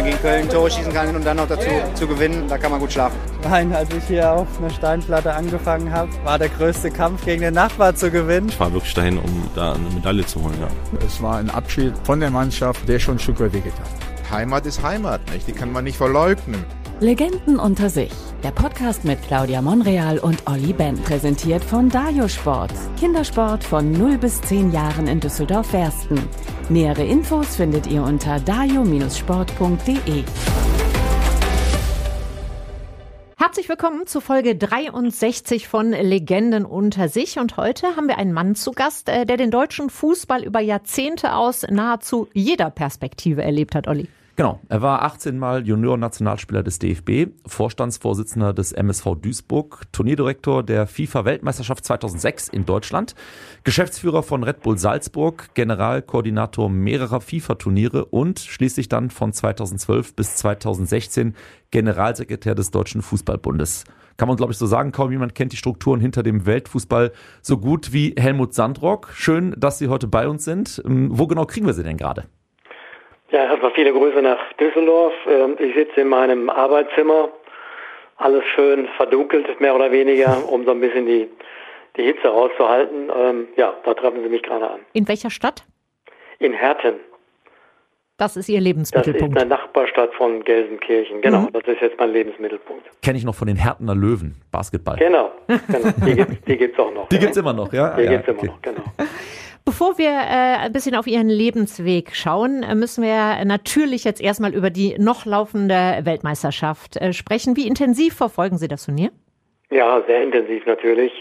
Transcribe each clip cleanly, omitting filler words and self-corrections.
man gegen Köln Tore schießen kann und dann noch dazu zu gewinnen, da kann man gut schlafen. Nein, als ich hier auf einer Steinplatte angefangen habe, war der größte Kampf gegen den Nachbar zu gewinnen. Ich war wirklich dahin, um da eine Medaille zu holen. Ja. Es war ein Abschied von der Mannschaft, der schon ein Stück weit wehgetan hat. Heimat ist Heimat, nicht? Die kann man nicht verleugnen. Legenden unter sich. Der Podcast mit Claudia Monreal und Olli Ben. Präsentiert von Dajo Sport. Kindersport von 0 bis 10 Jahren in Düsseldorf-Wersten. Nähere Infos findet ihr unter dajo-sport.de. Herzlich willkommen zu Folge 63 von Legenden unter sich. Und heute haben wir einen Mann zu Gast, der den deutschen Fußball über Jahrzehnte aus nahezu jeder Perspektive erlebt hat, Olli. Genau, er war 18 Mal Junior-Nationalspieler des DFB, Vorstandsvorsitzender des MSV Duisburg, Turnierdirektor der FIFA-Weltmeisterschaft 2006 in Deutschland, Geschäftsführer von Red Bull Salzburg, Generalkoordinator mehrerer FIFA-Turniere und schließlich dann von 2012 bis 2016 Generalsekretär des Deutschen Fußballbundes. Kann man, glaube ich, so sagen, kaum jemand kennt die Strukturen hinter dem Weltfußball so gut wie Helmut Sandrock. Schön, dass Sie heute bei uns sind. Wo genau kriegen wir Sie denn gerade? Ja, erstmal viele Grüße nach Düsseldorf. Ich sitze in meinem Arbeitszimmer, alles schön verdunkelt, mehr oder weniger, um so ein bisschen die Hitze rauszuhalten. Ja, da treffen Sie mich gerade an. In welcher Stadt? In Herten. Das ist Ihr Lebensmittelpunkt. Das ist eine Nachbarstadt von Gelsenkirchen. Genau, das ist jetzt mein Lebensmittelpunkt. Kenne ich noch von den Hertener Löwen, Basketball. Genau. Die gibt's auch noch. Die gibt's immer noch, ja? Die gibt's immer noch, genau. Bevor wir ein bisschen auf Ihren Lebensweg schauen, müssen wir natürlich jetzt erstmal über die noch laufende Weltmeisterschaft sprechen. Wie intensiv verfolgen Sie das Turnier? Ja, sehr intensiv natürlich.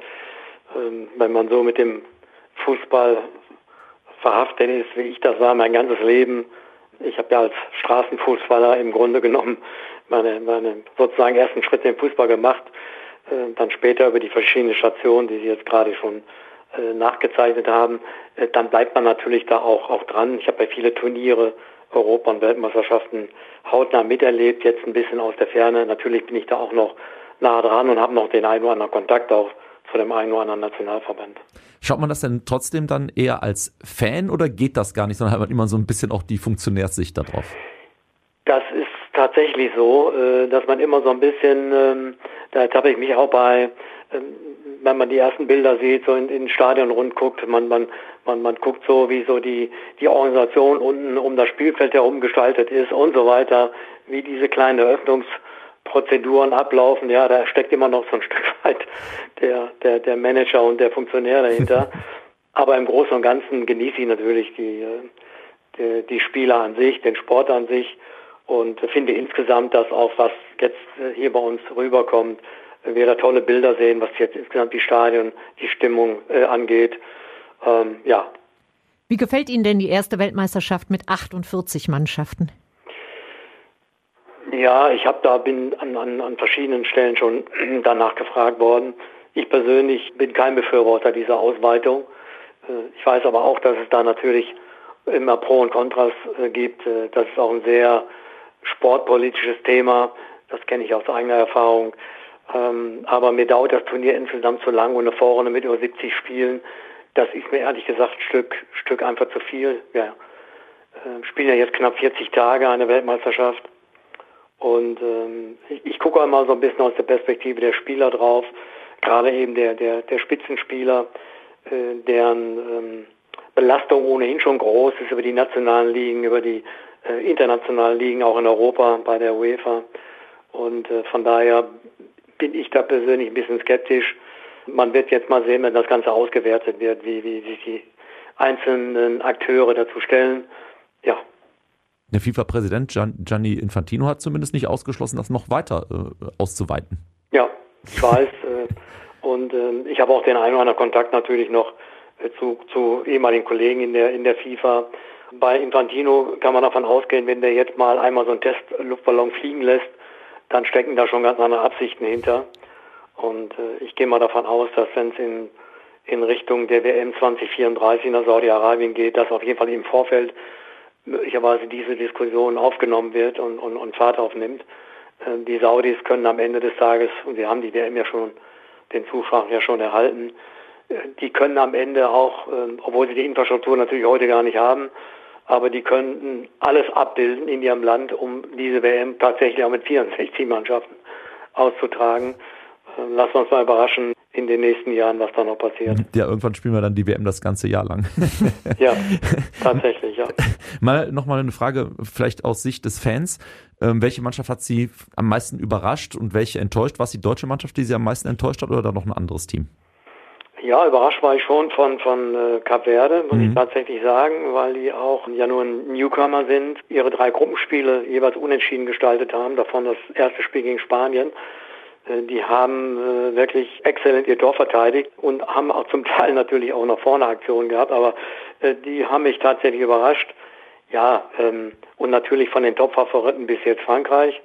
Wenn man so mit dem Fußball verhaftet ist, wie ich das war, mein ganzes Leben. Ich habe ja als Straßenfußballer im Grunde genommen meine sozusagen ersten Schritte im Fußball gemacht. Dann später über die verschiedenen Stationen, die Sie jetzt gerade schon nachgezeichnet haben, dann bleibt man natürlich da auch dran. Ich habe bei viele Turniere, Europa- und Weltmeisterschaften hautnah miterlebt, jetzt ein bisschen aus der Ferne. Natürlich bin ich da auch noch nah dran und habe noch den einen oder anderen Kontakt auch zu dem einen oder anderen Nationalverband. Schaut man das denn trotzdem dann eher als Fan oder geht das gar nicht, sondern hat man immer so ein bisschen auch die Funktionärssicht darauf? Das ist tatsächlich so, dass man immer so ein bisschen, da ertappe ich mich auch bei, wenn man die ersten Bilder sieht, so in Stadion rund guckt, man guckt so, wie so die Organisation unten um das Spielfeld herum gestaltet ist und so weiter, wie diese kleinen Eröffnungsprozeduren ablaufen. Ja, da steckt immer noch so ein Stück weit der Manager und der Funktionär dahinter. Aber im Großen und Ganzen genieße ich natürlich die Spieler an sich, den Sport an sich und finde insgesamt, dass auch was jetzt hier bei uns rüberkommt, wir da tolle Bilder sehen, was jetzt insgesamt die Stadion, die Stimmung angeht. Ja. Wie gefällt Ihnen denn die erste Weltmeisterschaft mit 48 Mannschaften? Ja, bin an verschiedenen Stellen schon danach gefragt worden. Ich persönlich bin kein Befürworter dieser Ausweitung. Ich weiß aber auch, dass es da natürlich immer Pro und Kontras gibt. Das ist auch ein sehr sportpolitisches Thema. Das kenne ich aus eigener Erfahrung. Aber mir dauert das Turnier insgesamt zu lang und eine Vorrunde mit über 70 Spielen, das ist mir ehrlich gesagt ein Stück einfach zu viel. Ja. Spielen ja jetzt knapp 40 Tage eine Weltmeisterschaft und ich gucke einmal so ein bisschen aus der Perspektive der Spieler drauf, gerade eben der Spitzenspieler, deren Belastung ohnehin schon groß ist über die nationalen Ligen, über die internationalen Ligen, auch in Europa bei der UEFA und von daher bin ich da persönlich ein bisschen skeptisch. Man wird jetzt mal sehen, wenn das Ganze ausgewertet wird, wie sich die einzelnen Akteure dazu stellen. Ja. Der FIFA-Präsident Gianni Infantino hat zumindest nicht ausgeschlossen, das noch weiter auszuweiten. Ja, ich weiß. Und ich habe auch den einen oder anderen Kontakt natürlich noch zu ehemaligen Kollegen in der FIFA. Bei Infantino kann man davon ausgehen, wenn der jetzt mal einmal so einen Testluftballon fliegen lässt, dann stecken da schon ganz andere Absichten hinter. Und ich gehe mal davon aus, dass wenn es in Richtung der WM 2034 nach Saudi-Arabien geht, dass auf jeden Fall im Vorfeld möglicherweise diese Diskussion aufgenommen wird und Fahrt aufnimmt. Die Saudis können am Ende des Tages, und wir haben die WM ja schon, den Zuschlag ja schon erhalten, die können am Ende auch, obwohl sie die Infrastruktur natürlich heute gar nicht haben, aber die könnten alles abbilden in ihrem Land, um diese WM tatsächlich auch mit 64 Mannschaften auszutragen. Lassen wir uns mal überraschen in den nächsten Jahren, was da noch passiert. Ja, irgendwann spielen wir dann die WM das ganze Jahr lang. Ja, tatsächlich, ja. Nochmal eine Frage, vielleicht aus Sicht des Fans. Welche Mannschaft hat Sie am meisten überrascht und welche enttäuscht? War es die deutsche Mannschaft, die Sie am meisten enttäuscht hat, oder da noch ein anderes Team? Ja, überrascht war ich schon von Kap Verde, muss ich tatsächlich sagen, weil die auch ja nur ein Newcomer sind, ihre 3 Gruppenspiele jeweils unentschieden gestaltet haben, davon das erste Spiel gegen Spanien. Die haben wirklich exzellent ihr Tor verteidigt und haben auch zum Teil natürlich auch nach vorne Aktionen gehabt, aber die haben mich tatsächlich überrascht. Ja, und natürlich von den Top-Favoriten bis jetzt Frankreich.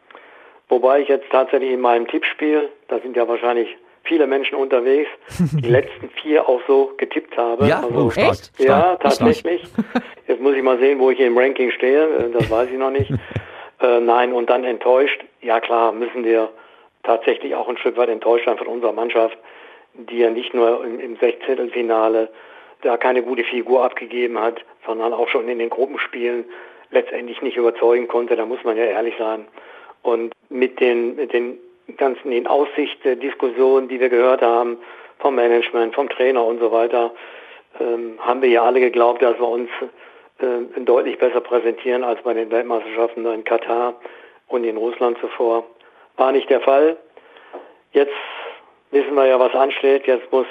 Wobei ich jetzt tatsächlich in meinem Tippspiel, da sind ja wahrscheinlich viele Menschen unterwegs, die letzten 4 auch so getippt habe. Ja, also, stark. Ja, tatsächlich. Jetzt muss ich mal sehen, wo ich im Ranking stehe, das weiß ich noch nicht. Nein, und dann enttäuscht, ja klar, müssen wir tatsächlich auch ein Stück weit enttäuscht sein von unserer Mannschaft, die ja nicht nur im 16. da keine gute Figur abgegeben hat, sondern auch schon in den Gruppenspielen letztendlich nicht überzeugen konnte, da muss man ja ehrlich sein. Und mit den ganzen in Aussicht Diskussionen, die wir gehört haben, vom Management, vom Trainer und so weiter, haben wir ja alle geglaubt, dass wir uns deutlich besser präsentieren als bei den Weltmeisterschaften in Katar und in Russland zuvor. War nicht der Fall. Jetzt wissen wir ja, was ansteht. Jetzt muss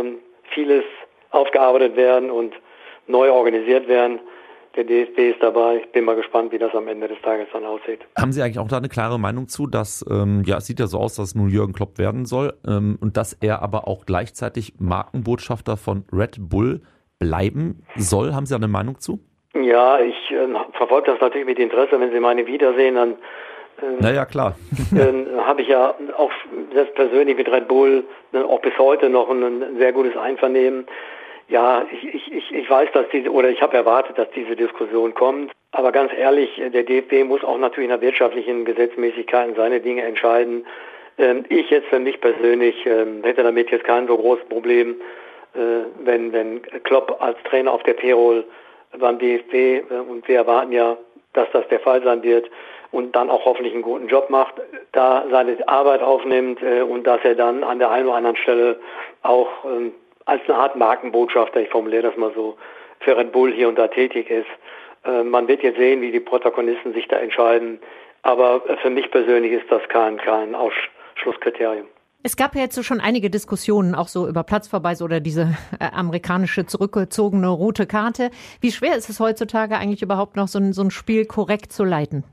vieles aufgearbeitet werden und neu organisiert werden. Der DFB ist dabei. Ich bin mal gespannt, wie das am Ende des Tages dann aussieht. Haben Sie eigentlich auch da eine klare Meinung zu, dass, es sieht ja so aus, dass nun Jürgen Klopp werden soll und dass er aber auch gleichzeitig Markenbotschafter von Red Bull bleiben soll? Haben Sie da eine Meinung zu? Ja, ich verfolge das natürlich mit Interesse. Wenn Sie meine wiedersehen, dann naja, klar. Habe ich ja auch selbst persönlich mit Red Bull auch bis heute noch ein sehr gutes Einvernehmen. Ja, ich weiß, ich habe erwartet, dass diese Diskussion kommt. Aber ganz ehrlich, der DFB muss auch natürlich in der wirtschaftlichen Gesetzmäßigkeiten seine Dinge entscheiden. Ich jetzt für mich persönlich hätte damit jetzt kein so großes Problem, wenn Klopp als Trainer auf der Payroll beim DFB, und wir erwarten ja, dass das der Fall sein wird, und dann auch hoffentlich einen guten Job macht, da seine Arbeit aufnimmt und dass er dann an der einen oder anderen Stelle auch als eine Art Markenbotschafter, ich formuliere das mal so, für Red Bull hier und da tätig ist. Man wird jetzt sehen, wie die Protagonisten sich da entscheiden, aber für mich persönlich ist das kein Ausschlusskriterium. Es gab ja jetzt so schon einige Diskussionen, auch so über Platzverweise oder diese amerikanische zurückgezogene rote Karte. Wie schwer ist es heutzutage eigentlich überhaupt noch, so ein Spiel korrekt zu leiten?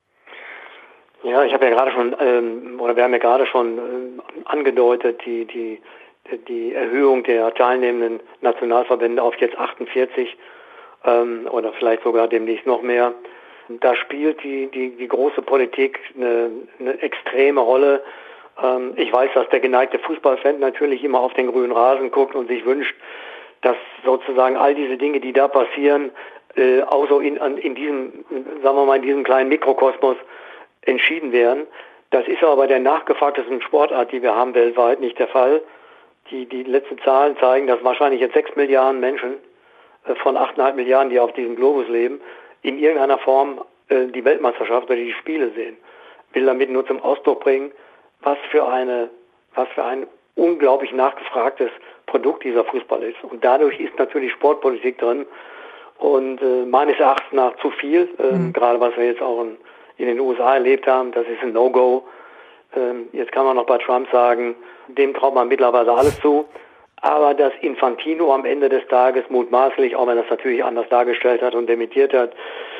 Ja, ich habe ja gerade schon, wir haben ja gerade schon angedeutet, die Erhöhung der teilnehmenden Nationalverbände auf jetzt 48 oder vielleicht sogar demnächst noch mehr. Da spielt die große Politik eine extreme Rolle. Ich weiß, dass der geneigte Fußballfan natürlich immer auf den grünen Rasen guckt und sich wünscht, dass sozusagen all diese Dinge, die da passieren, auch so in diesem, sagen wir mal, in diesem kleinen Mikrokosmos entschieden werden. Das ist aber bei der nachgefragtesten Sportart, die wir haben weltweit, nicht der Fall. Die letzten Zahlen zeigen, dass wahrscheinlich jetzt 6 Milliarden Menschen von 8,5 Milliarden, die auf diesem Globus leben, in irgendeiner Form die Weltmeisterschaft oder die Spiele sehen. Will damit nur zum Ausdruck bringen, was für ein unglaublich nachgefragtes Produkt dieser Fußball ist. Und dadurch ist natürlich Sportpolitik drin und meines Erachtens nach zu viel, gerade was wir jetzt auch in den USA erlebt haben, das ist ein No-Go. Jetzt kann man noch bei Trump sagen, dem traut man mittlerweile alles zu. Aber dass Infantino am Ende des Tages mutmaßlich, auch wenn er das natürlich anders dargestellt hat und dementiert hat,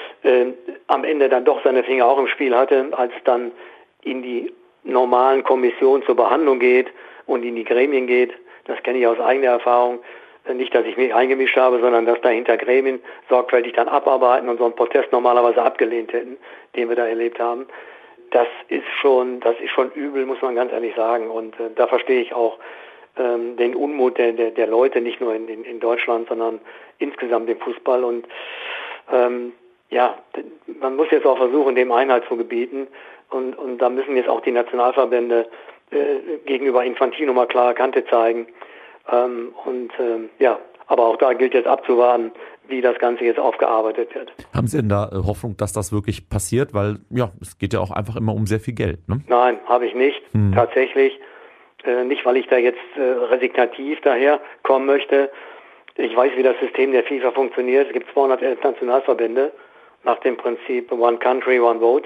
am Ende dann doch seine Finger auch im Spiel hatte, als dann in die normalen Kommissionen zur Behandlung geht und in die Gremien geht. Das kenne ich aus eigener Erfahrung. Nicht, dass ich mich eingemischt habe, sondern dass dahinter Gremien sorgfältig dann abarbeiten und so einen Protest normalerweise abgelehnt hätten, den wir da erlebt haben. Das ist schon übel, muss man ganz ehrlich sagen. Und da verstehe ich auch den Unmut der Leute, nicht nur in Deutschland, sondern insgesamt im Fußball. Und man muss jetzt auch versuchen, dem Einhalt zu gebieten. Und da müssen jetzt auch die Nationalverbände Aber auch da gilt jetzt abzuwarten, wie das Ganze jetzt aufgearbeitet wird. Haben Sie denn da Hoffnung, dass das wirklich passiert? Weil ja, es geht ja auch einfach immer um sehr viel Geld, ne? Nein, habe ich nicht. Tatsächlich. Nicht, weil ich da jetzt resignativ daherkommen möchte. Ich weiß, wie das System der FIFA funktioniert. Es gibt 211 Nationalverbände nach dem Prinzip One Country, One Vote.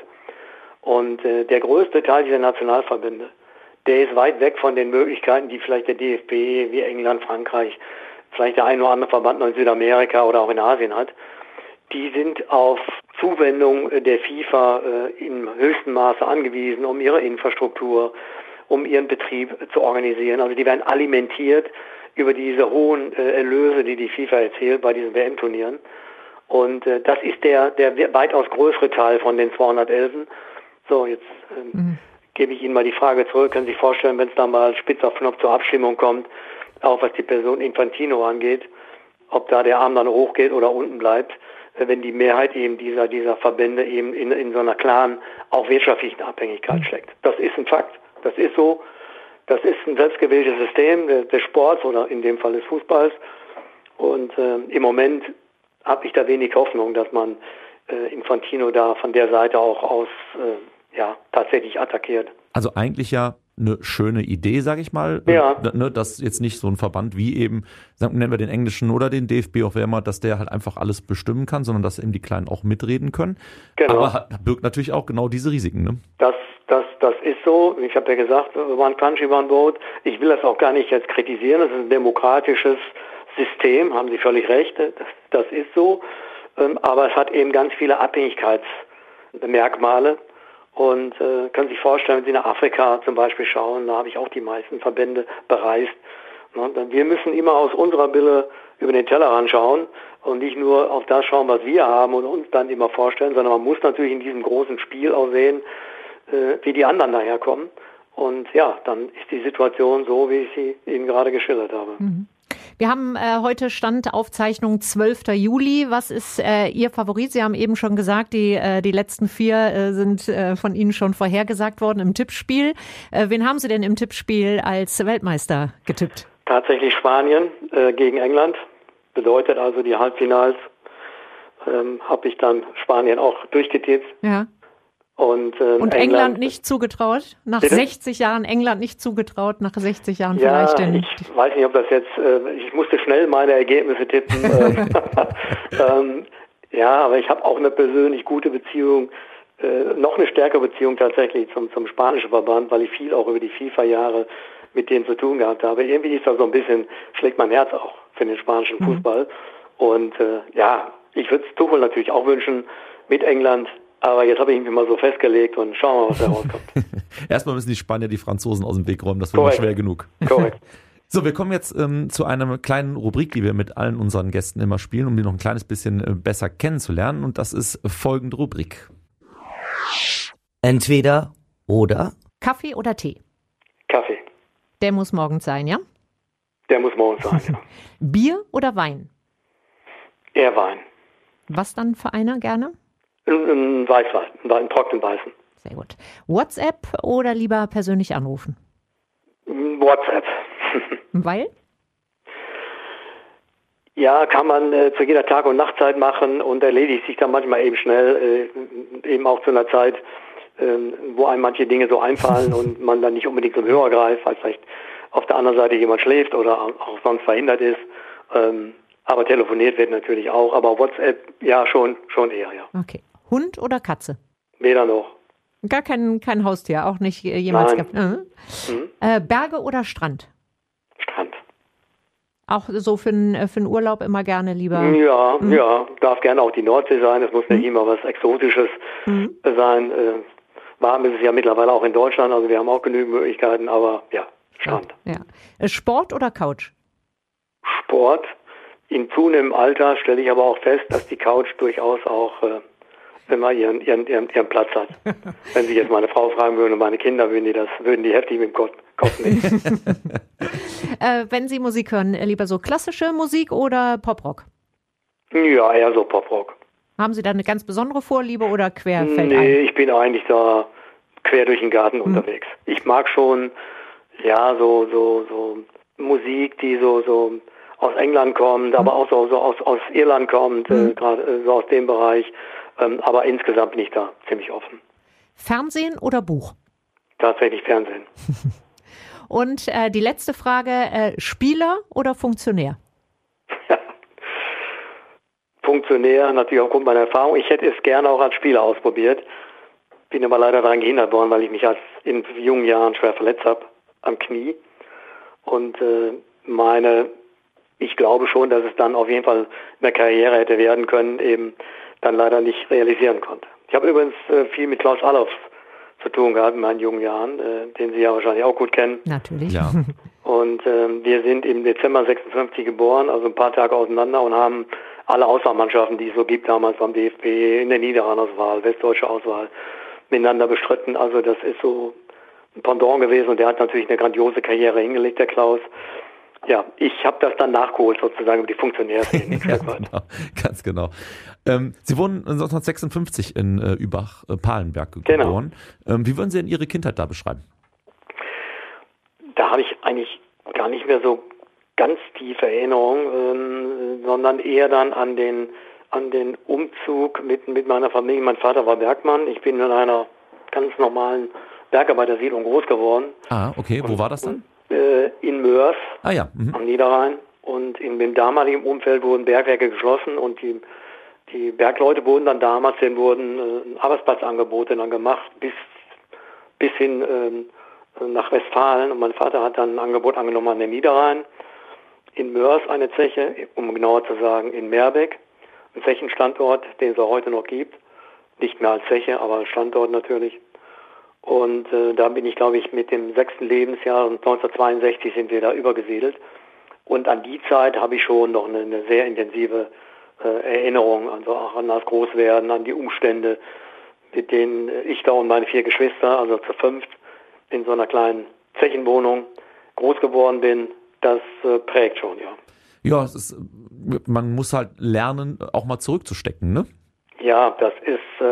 Und der größte Teil dieser Nationalverbände, der ist weit weg von den Möglichkeiten, die vielleicht der DFB, wie England, Frankreich, vielleicht der ein oder andere Verband noch in Südamerika oder auch in Asien hat. Die sind auf Zuwendung der FIFA im höchsten Maße angewiesen, um ihre Infrastruktur, um ihren Betrieb zu organisieren. Also die werden alimentiert über diese hohen Erlöse, die die FIFA erzielt bei diesen WM-Turnieren. Und das ist der weitaus größere Teil von den 211. So, jetzt gebe ich Ihnen mal die Frage zurück. Können Sie sich vorstellen, wenn es da mal spitz auf Knopf zur Abstimmung kommt, auch was die Person Infantino angeht, ob da der Arm dann hochgeht oder unten bleibt, wenn die Mehrheit eben dieser Verbände eben in so einer klaren, auch wirtschaftlichen Abhängigkeit steckt. Das ist ein Fakt. Das ist so. Das ist ein selbstgewähltes System des Sports oder in dem Fall des Fußballs. Und im Moment habe ich da wenig Hoffnung, dass man Infantino da von der Seite auch aus tatsächlich attackiert. Also eigentlich ja eine schöne Idee, sage ich mal, dass jetzt nicht so ein Verband wie eben, nennen wir den englischen oder den DFB, auch wer immer, dass der halt einfach alles bestimmen kann, sondern dass eben die Kleinen auch mitreden können. Genau. Aber birgt natürlich auch genau diese Risiken, ne? Das ist so. Ich habe ja gesagt, One Country, One Vote. Ich will das auch gar nicht jetzt kritisieren. Das ist ein demokratisches System, haben Sie völlig recht. Das ist so. Aber es hat eben ganz viele Abhängigkeitsmerkmale. Und können sich vorstellen, wenn Sie nach Afrika zum Beispiel schauen, da habe ich auch die meisten Verbände bereist. Wir müssen immer aus unserer Brille über den Tellerrand schauen und nicht nur auf das schauen, was wir haben und uns dann immer vorstellen, sondern man muss natürlich in diesem großen Spiel auch sehen, wie die anderen daherkommen. Und ja, dann ist die Situation so, wie ich sie Ihnen gerade geschildert habe. Wir haben heute Standaufzeichnung 12. Juli. Was ist Ihr Favorit? Sie haben eben schon gesagt, die letzten 4 sind von Ihnen schon vorhergesagt worden im Tippspiel. Wen haben Sie denn im Tippspiel als Weltmeister getippt? Tatsächlich Spanien gegen England. Bedeutet also die Halbfinals habe ich dann Spanien auch durchgetippt. Ja. Und England nicht zugetraut? Nach 60 Jahren England nicht zugetraut, nach 60 Jahren vielleicht denn? Ich weiß nicht, ob das jetzt, ich musste schnell meine Ergebnisse tippen. Aber ich habe auch eine persönlich gute Beziehung, noch eine stärkere Beziehung tatsächlich zum spanischen Verband, weil ich viel auch über die FIFA-Jahre mit denen zu tun gehabt habe. Irgendwie ist das so ein bisschen, schlägt mein Herz auch für den spanischen Fußball. Und ich würde es Tuchel natürlich auch wünschen mit England. Aber jetzt habe ich mich mal so festgelegt und schauen wir mal, was da rauskommt. Erstmal müssen die Spanier die Franzosen aus dem Weg räumen, das wird mal schwer genug. Korrekt. So, wir kommen jetzt zu einer kleinen Rubrik, die wir mit allen unseren Gästen immer spielen, um die noch ein kleines bisschen besser kennenzulernen. Und das ist folgende Rubrik. Entweder oder. Kaffee oder Tee? Kaffee. Der muss morgens sein, ja? Der muss morgens sein, ja. Bier oder Wein? Eher Wein. Was dann für einer gerne? Ein Weißwein, einen trockenen Weißen. Sehr gut. WhatsApp oder lieber persönlich anrufen? WhatsApp. Weil? Ja, kann man zu jeder Tag- und Nachtzeit machen und erledigt sich dann manchmal eben schnell, eben auch zu einer Zeit, wo einem manche Dinge so einfallen und man dann nicht unbedingt zum Hörer greift, weil vielleicht auf der anderen Seite jemand schläft oder auch sonst verhindert ist. Aber telefoniert wird natürlich auch, aber WhatsApp, ja, schon eher, ja. Okay. Hund oder Katze? Weder noch. Gar kein Haustier, auch nicht jemals gehabt. Berge oder Strand? Strand. Auch so für einen Urlaub immer gerne lieber? Ja, darf gerne auch die Nordsee sein, es muss nicht immer was Exotisches sein. Warm ist es ja mittlerweile auch in Deutschland, also wir haben auch genügend Möglichkeiten, aber ja, Strand. Ja. Sport oder Couch? Sport. In zunehmendem Alter stelle ich aber auch fest, dass die Couch durchaus auch immer ihren Platz hat. Wenn Sie jetzt meine Frau fragen würden und meine Kinder, würden die heftig mit dem Kopf nehmen. Wenn Sie Musik hören, lieber so klassische Musik oder Poprock? Ja, eher so Poprock. Haben Sie da eine ganz besondere Vorliebe oder querfeldein? Nee, ich bin eigentlich da quer durch den Garten unterwegs. Ich mag schon, ja, so Musik, die so aus England kommt, aber auch so aus Irland kommt, gerade so aus dem Bereich. Aber insgesamt bin ich da ziemlich offen. Fernsehen oder Buch? Tatsächlich Fernsehen. Und die letzte Frage, Spieler oder Funktionär? Funktionär, natürlich aufgrund meiner Erfahrung. Ich hätte es gerne auch als Spieler ausprobiert. Bin aber leider daran gehindert worden, weil ich mich in jungen Jahren schwer verletzt habe am Knie. Und ich glaube schon, dass es dann auf jeden Fall eine Karriere hätte werden können, eben dann leider nicht realisieren konnte. Ich habe übrigens viel mit Klaus Allofs zu tun gehabt in meinen jungen Jahren, den Sie ja wahrscheinlich auch gut kennen. Natürlich. Ja. Und wir sind im Dezember 56 geboren, also ein paar Tage auseinander und haben alle Auswahlmannschaften, die es so gibt, damals beim DFB, in der Niederrhein-Auswahl, westdeutsche Auswahl, miteinander bestritten. Also das ist so ein Pendant gewesen und der hat natürlich eine grandiose Karriere hingelegt, der Klaus. Ja, ich habe das dann nachgeholt sozusagen über die Funktionärszene. Ja, genau, ganz genau. Sie wurden 1956 in Übach-Palenberg geboren. Genau. Wie würden Sie denn Ihre Kindheit da beschreiben? Da habe ich eigentlich gar nicht mehr so ganz tiefe Erinnerungen, sondern eher dann an den Umzug mit meiner Familie. Mein Vater war Bergmann. Ich bin in einer ganz normalen Bergarbeitersiedlung groß geworden. Ah, okay. Wo war das dann? In Mörs, ja. Am Niederrhein. Und in dem damaligen Umfeld wurden Bergwerke geschlossen und die Bergleute wurden dann damals, denen wurden Arbeitsplatzangebote dann gemacht bis hin nach Westfalen. Und mein Vater hat dann ein Angebot angenommen an den Niederrhein. In Mörs eine Zeche, um genauer zu sagen in Meerbeck, ein Zechenstandort, den es auch heute noch gibt. Nicht mehr als Zeche, aber als Standort natürlich. Und da bin ich, glaube ich, mit dem 6. Lebensjahr, 1962 sind wir da übergesiedelt. Und an die Zeit habe ich schon noch eine sehr intensive Erinnerung, also auch an das Großwerden, an die Umstände, mit denen ich da und meine 4 Geschwister, also zu 5, in so einer kleinen Zechenwohnung groß geworden bin. Das prägt schon, ja. Ja, man muss halt lernen, auch mal zurückzustecken, ne? Ja, das ist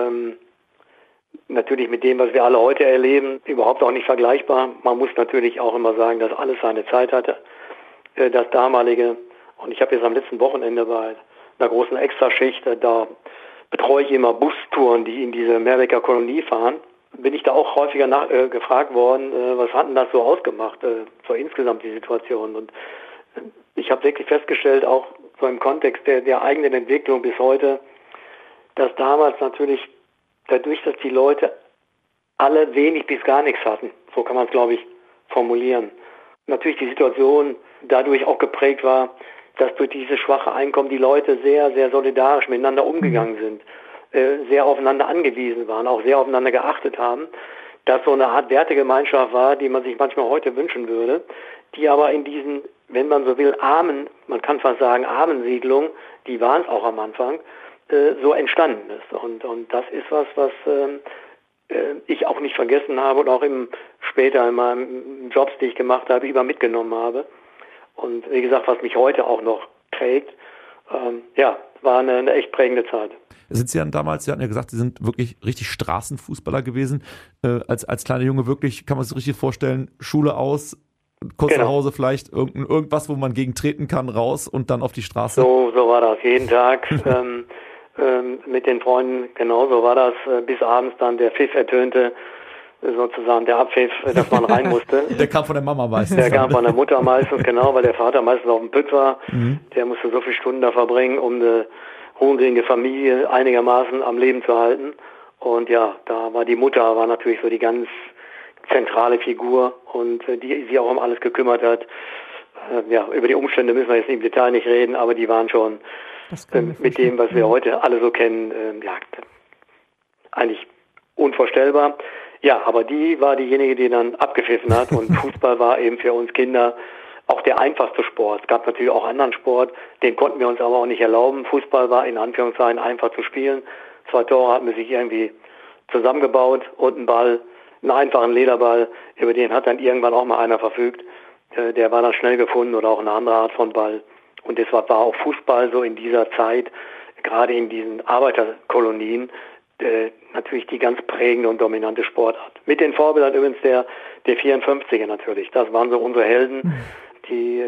natürlich mit dem, was wir alle heute erleben, überhaupt auch nicht vergleichbar. Man muss natürlich auch immer sagen, dass alles seine Zeit hatte. Das damalige, und ich habe jetzt am letzten Wochenende bei einer großen Extraschicht, da betreue ich immer Bustouren, die in diese Meerbecker Kolonie fahren. Bin ich da auch häufiger gefragt worden, was hat denn das so ausgemacht, so insgesamt die Situation. Und ich habe wirklich festgestellt, auch so im Kontext der eigenen Entwicklung bis heute, dass damals natürlich dadurch, dass die Leute alle wenig bis gar nichts hatten, so kann man es, glaube ich, formulieren, natürlich die Situation dadurch auch geprägt war, dass durch dieses schwache Einkommen die Leute sehr, sehr solidarisch miteinander umgegangen sind, sehr aufeinander angewiesen waren, auch sehr aufeinander geachtet haben, dass so eine Art Wertegemeinschaft war, die man sich manchmal heute wünschen würde, die aber in diesen, wenn man so will, man kann fast sagen Armensiedlungen, die waren es auch am Anfang, so entstanden ist. Und das ist was ich auch nicht vergessen habe und auch später in meinen Jobs, die ich gemacht habe, immer mitgenommen habe. Und wie gesagt, was mich heute auch noch trägt, war eine echt prägende Zeit. Sind Sie dann damals, Sie hatten ja gesagt, Sie sind wirklich richtig Straßenfußballer gewesen. Als kleiner Junge wirklich, kann man sich richtig vorstellen, Schule aus, kurz nach Hause vielleicht, irgendwas, wo man gegen treten kann, raus und dann auf die Straße? So war das. Jeden Tag mit den Freunden, genauso war das, bis abends dann der Pfiff ertönte, sozusagen der Abpfiff, dass man rein musste. Der kam von der Mama meistens. Der kam von der Mutter meistens, genau, weil der Vater meistens auf dem Pütt war. Der musste so viele Stunden da verbringen, um eine hungrige Familie einigermaßen am Leben zu halten. Und ja, da war die Mutter, war natürlich so die ganz zentrale Figur und die sich auch um alles gekümmert hat. Über die Umstände müssen wir jetzt im Detail nicht reden, aber die waren schon mit dem, was wir heute alle so kennen, eigentlich unvorstellbar. Ja, aber die war diejenige, die dann abgepfiffen hat und Fußball war eben für uns Kinder auch der einfachste Sport. Es gab natürlich auch anderen Sport, den konnten wir uns aber auch nicht erlauben. Fußball war in Anführungszeichen einfach zu spielen. 2 Tore hatten wir sich irgendwie zusammengebaut und einen Ball, einen einfachen Lederball, über den hat dann irgendwann auch mal einer verfügt. Der war dann schnell gefunden oder auch eine andere Art von Ball. Und deshalb war auch Fußball so in dieser Zeit, gerade in diesen Arbeiterkolonien, natürlich die ganz prägende und dominante Sportart. Mit den Vorbildern übrigens der 54er natürlich. Das waren so unsere Helden, die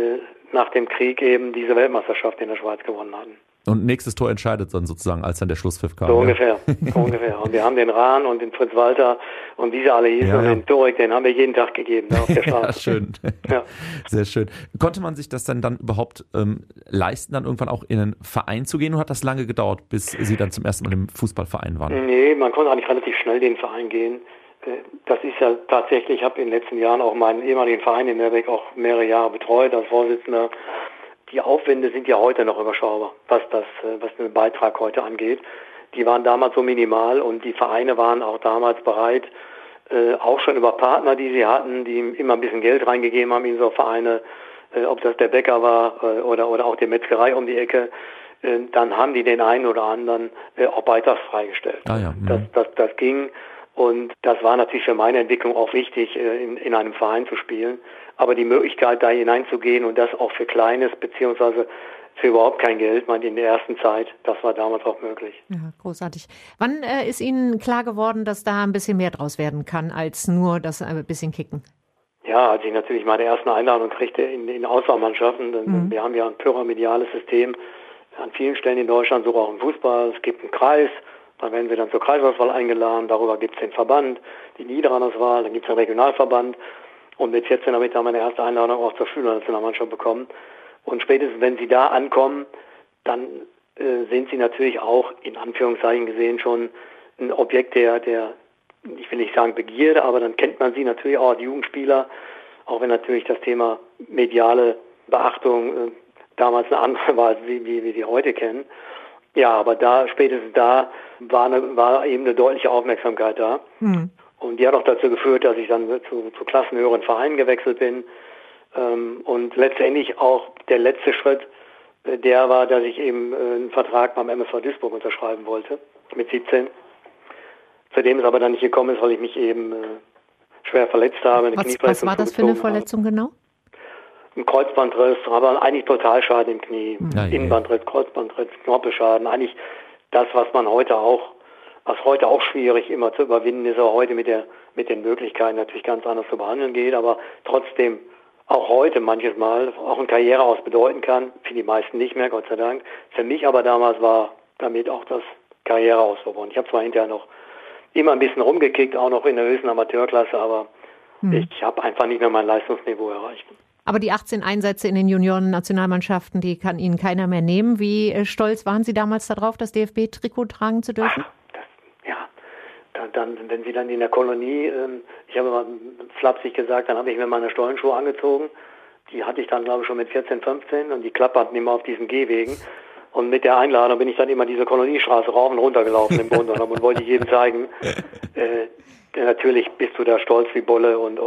nach dem Krieg eben diese Weltmeisterschaft in der Schweiz gewonnen hatten. Und nächstes Tor entscheidet dann sozusagen, als dann der Schlusspfiff kam. So ungefähr, so ungefähr. Und wir haben den Rahn und den Fritz Walter und wie sie alle hießen und den Turek, den haben wir jeden Tag gegeben auf der Straße. Ja, schön. Ja. Sehr schön. Konnte man sich das dann überhaupt leisten, dann irgendwann auch in einen Verein zu gehen, oder hat das lange gedauert, bis Sie dann zum ersten Mal im Fußballverein waren? Nee, man konnte eigentlich relativ schnell in den Verein gehen. Das ist ja tatsächlich, ich habe in den letzten Jahren auch meinen ehemaligen Verein in Meerbeck auch mehrere Jahre betreut als Vorsitzender. Die Aufwände sind ja heute noch überschaubar, was den Beitrag heute angeht. Die waren damals so minimal und die Vereine waren auch damals bereit, auch schon über Partner, die sie hatten, die immer ein bisschen Geld reingegeben haben in so Vereine, ob das der Bäcker war oder auch die Metzgerei um die Ecke, dann haben die den einen oder anderen auch beitrags freigestellt. Ah, ja. Das ging. Und das war natürlich für meine Entwicklung auch wichtig, in einem Verein zu spielen. Aber die Möglichkeit, da hineinzugehen und das auch für kleines, beziehungsweise für überhaupt kein Geld, in der ersten Zeit, das war damals auch möglich. Ja, großartig. Wann ist Ihnen klar geworden, dass da ein bisschen mehr draus werden kann, als nur das ein bisschen Kicken? Ja, als ich natürlich meine ersten Einladungen kriegte in Auswahlmannschaften, wir haben ja ein pyramidales System an vielen Stellen in Deutschland, so auch im Fußball. Es gibt einen Kreis, da werden wir dann zur Kreisauswahl eingeladen, darüber gibt es den Verband, die Niederrheinauswahl, dann gibt es den Regionalverband und mit 14 habe ich dann meine erste Einladung auch zur Schülernationalmannschaft bekommen. Und spätestens, wenn sie da ankommen, dann sind sie natürlich auch, in Anführungszeichen gesehen, schon ein Objekt der, ich will nicht sagen Begierde, aber dann kennt man sie natürlich auch als Jugendspieler, auch wenn natürlich das Thema mediale Beachtung damals eine andere war, als wie die heute kennen. Ja, aber spätestens da war eben eine deutliche Aufmerksamkeit da. Und die hat auch dazu geführt, dass ich dann zu klassenhöheren Vereinen gewechselt bin. Und letztendlich auch der letzte Schritt, der war, dass ich eben einen Vertrag beim MSV Duisburg unterschreiben wollte, mit 17. Zu dem es aber dann nicht gekommen ist, weil ich mich eben schwer verletzt habe. Was war das für eine Verletzung genau? Ein Kreuzbandriss, aber eigentlich Totalschaden im Knie. Innenbandriss, Kreuzbandriss, Knorpelschaden. Eigentlich das, was heute auch schwierig immer zu überwinden ist, aber heute mit den Möglichkeiten natürlich ganz anders zu behandeln geht, aber trotzdem auch heute manches Mal auch ein Karriereaus bedeuten kann. Für die meisten nicht mehr, Gott sei Dank. Für mich aber damals war damit auch das Karriereaus verbunden. Ich habe zwar hinterher noch immer ein bisschen rumgekickt, auch noch in der höchsten Amateurklasse, aber ich habe einfach nicht mehr mein Leistungsniveau erreicht. Aber die 18 Einsätze in den Junioren-Nationalmannschaften, die kann Ihnen keiner mehr nehmen. Wie stolz waren Sie damals darauf, das DFB-Trikot tragen zu dürfen? Dann, wenn Sie dann in der Kolonie, ich habe mal flapsig gesagt, dann habe ich mir meine Stollenschuhe angezogen. Die hatte ich dann, glaube ich, schon mit 14, 15 und die klapperten immer auf diesen Gehwegen. Und mit der Einladung bin ich dann immer diese Koloniestraße rauf und runter gelaufen im Grunde genommen und wollte jedem zeigen, natürlich bist du da stolz wie Bolle und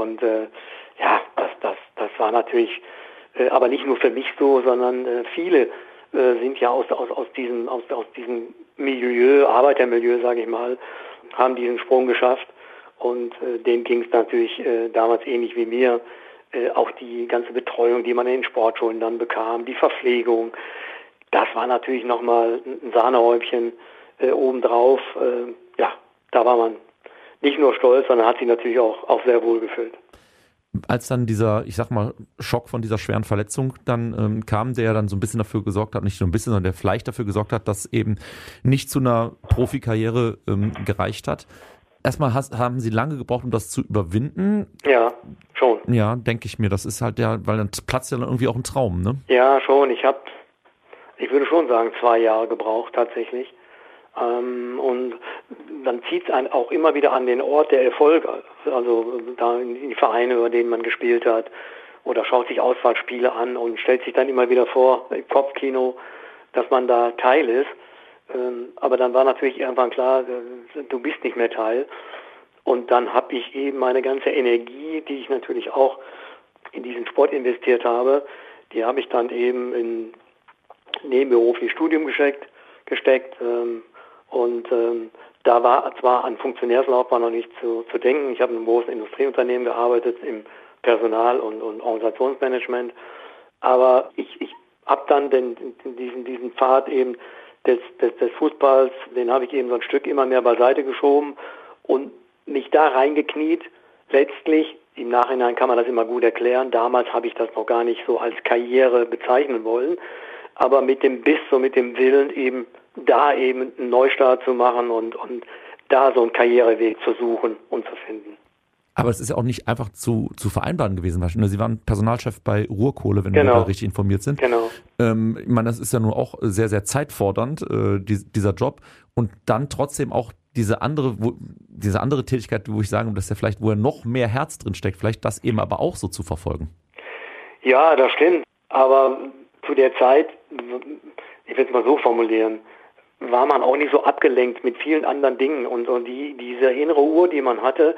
das war natürlich, aber nicht nur für mich so, sondern viele sind ja aus diesem Milieu, Arbeitermilieu, sage ich mal, haben diesen Sprung geschafft und denen ging es natürlich damals ähnlich wie mir. Auch die ganze Betreuung, die man in den Sportschulen dann bekam, die Verpflegung, das war natürlich nochmal ein Sahnehäubchen obendrauf. Da war man nicht nur stolz, sondern hat sich natürlich auch sehr wohl gefühlt. Als dann dieser, ich sag mal, Schock von dieser schweren Verletzung dann kam, der dann so ein bisschen dafür gesorgt hat, nicht nur ein bisschen, sondern der vielleicht dafür gesorgt hat, dass eben nicht zu einer Profikarriere gereicht hat. Erstmal haben Sie lange gebraucht, um das zu überwinden. Ja, schon. Ja, denke ich mir. Das ist halt weil dann platzt ja dann irgendwie auch ein Traum, ne? Ja, schon. Ich würde schon sagen, 2 Jahre gebraucht tatsächlich. Und dann zieht es einen auch immer wieder an den Ort der Erfolge, also da in die Vereine, über denen man gespielt hat, oder schaut sich Auswahlspiele an und stellt sich dann immer wieder vor, im Kopfkino, dass man da Teil ist. Aber dann war natürlich irgendwann klar, du bist nicht mehr Teil. Und dann habe ich eben meine ganze Energie, die ich natürlich auch in diesen Sport investiert habe, die habe ich dann eben in nebenberufliches Studium gesteckt. Da war zwar an Funktionärslaufbahn noch nicht zu denken. Ich habe in einem großen Industrieunternehmen gearbeitet, im Personal- und Organisationsmanagement. Aber ich habe dann diesen Pfad eben des Fußballs, den habe ich eben so ein Stück immer mehr beiseite geschoben und mich da reingekniet, letztlich Im Nachhinein kann man das immer gut erklären. Damals habe ich das noch gar nicht so als Karriere bezeichnen wollen. Aber mit dem Biss und mit dem Willen eben da eben einen Neustart zu machen und da so einen Karriereweg zu suchen und zu finden. Aber es ist ja auch nicht einfach zu vereinbaren gewesen. Sie waren Personalchef bei Ruhrkohle, wenn wir da richtig informiert sind. Genau. Ich meine, das ist ja nun auch sehr, sehr zeitfordernd, dieser Job. Und dann trotzdem auch diese andere Tätigkeit, wo ich sagen, dass ja vielleicht, wo ja noch mehr Herz drin steckt, vielleicht das eben aber auch so zu verfolgen. Ja, das stimmt. Aber zu der Zeit, ich will es mal so formulieren, war man auch nicht so abgelenkt mit vielen anderen Dingen. Und diese innere Uhr, die man hatte,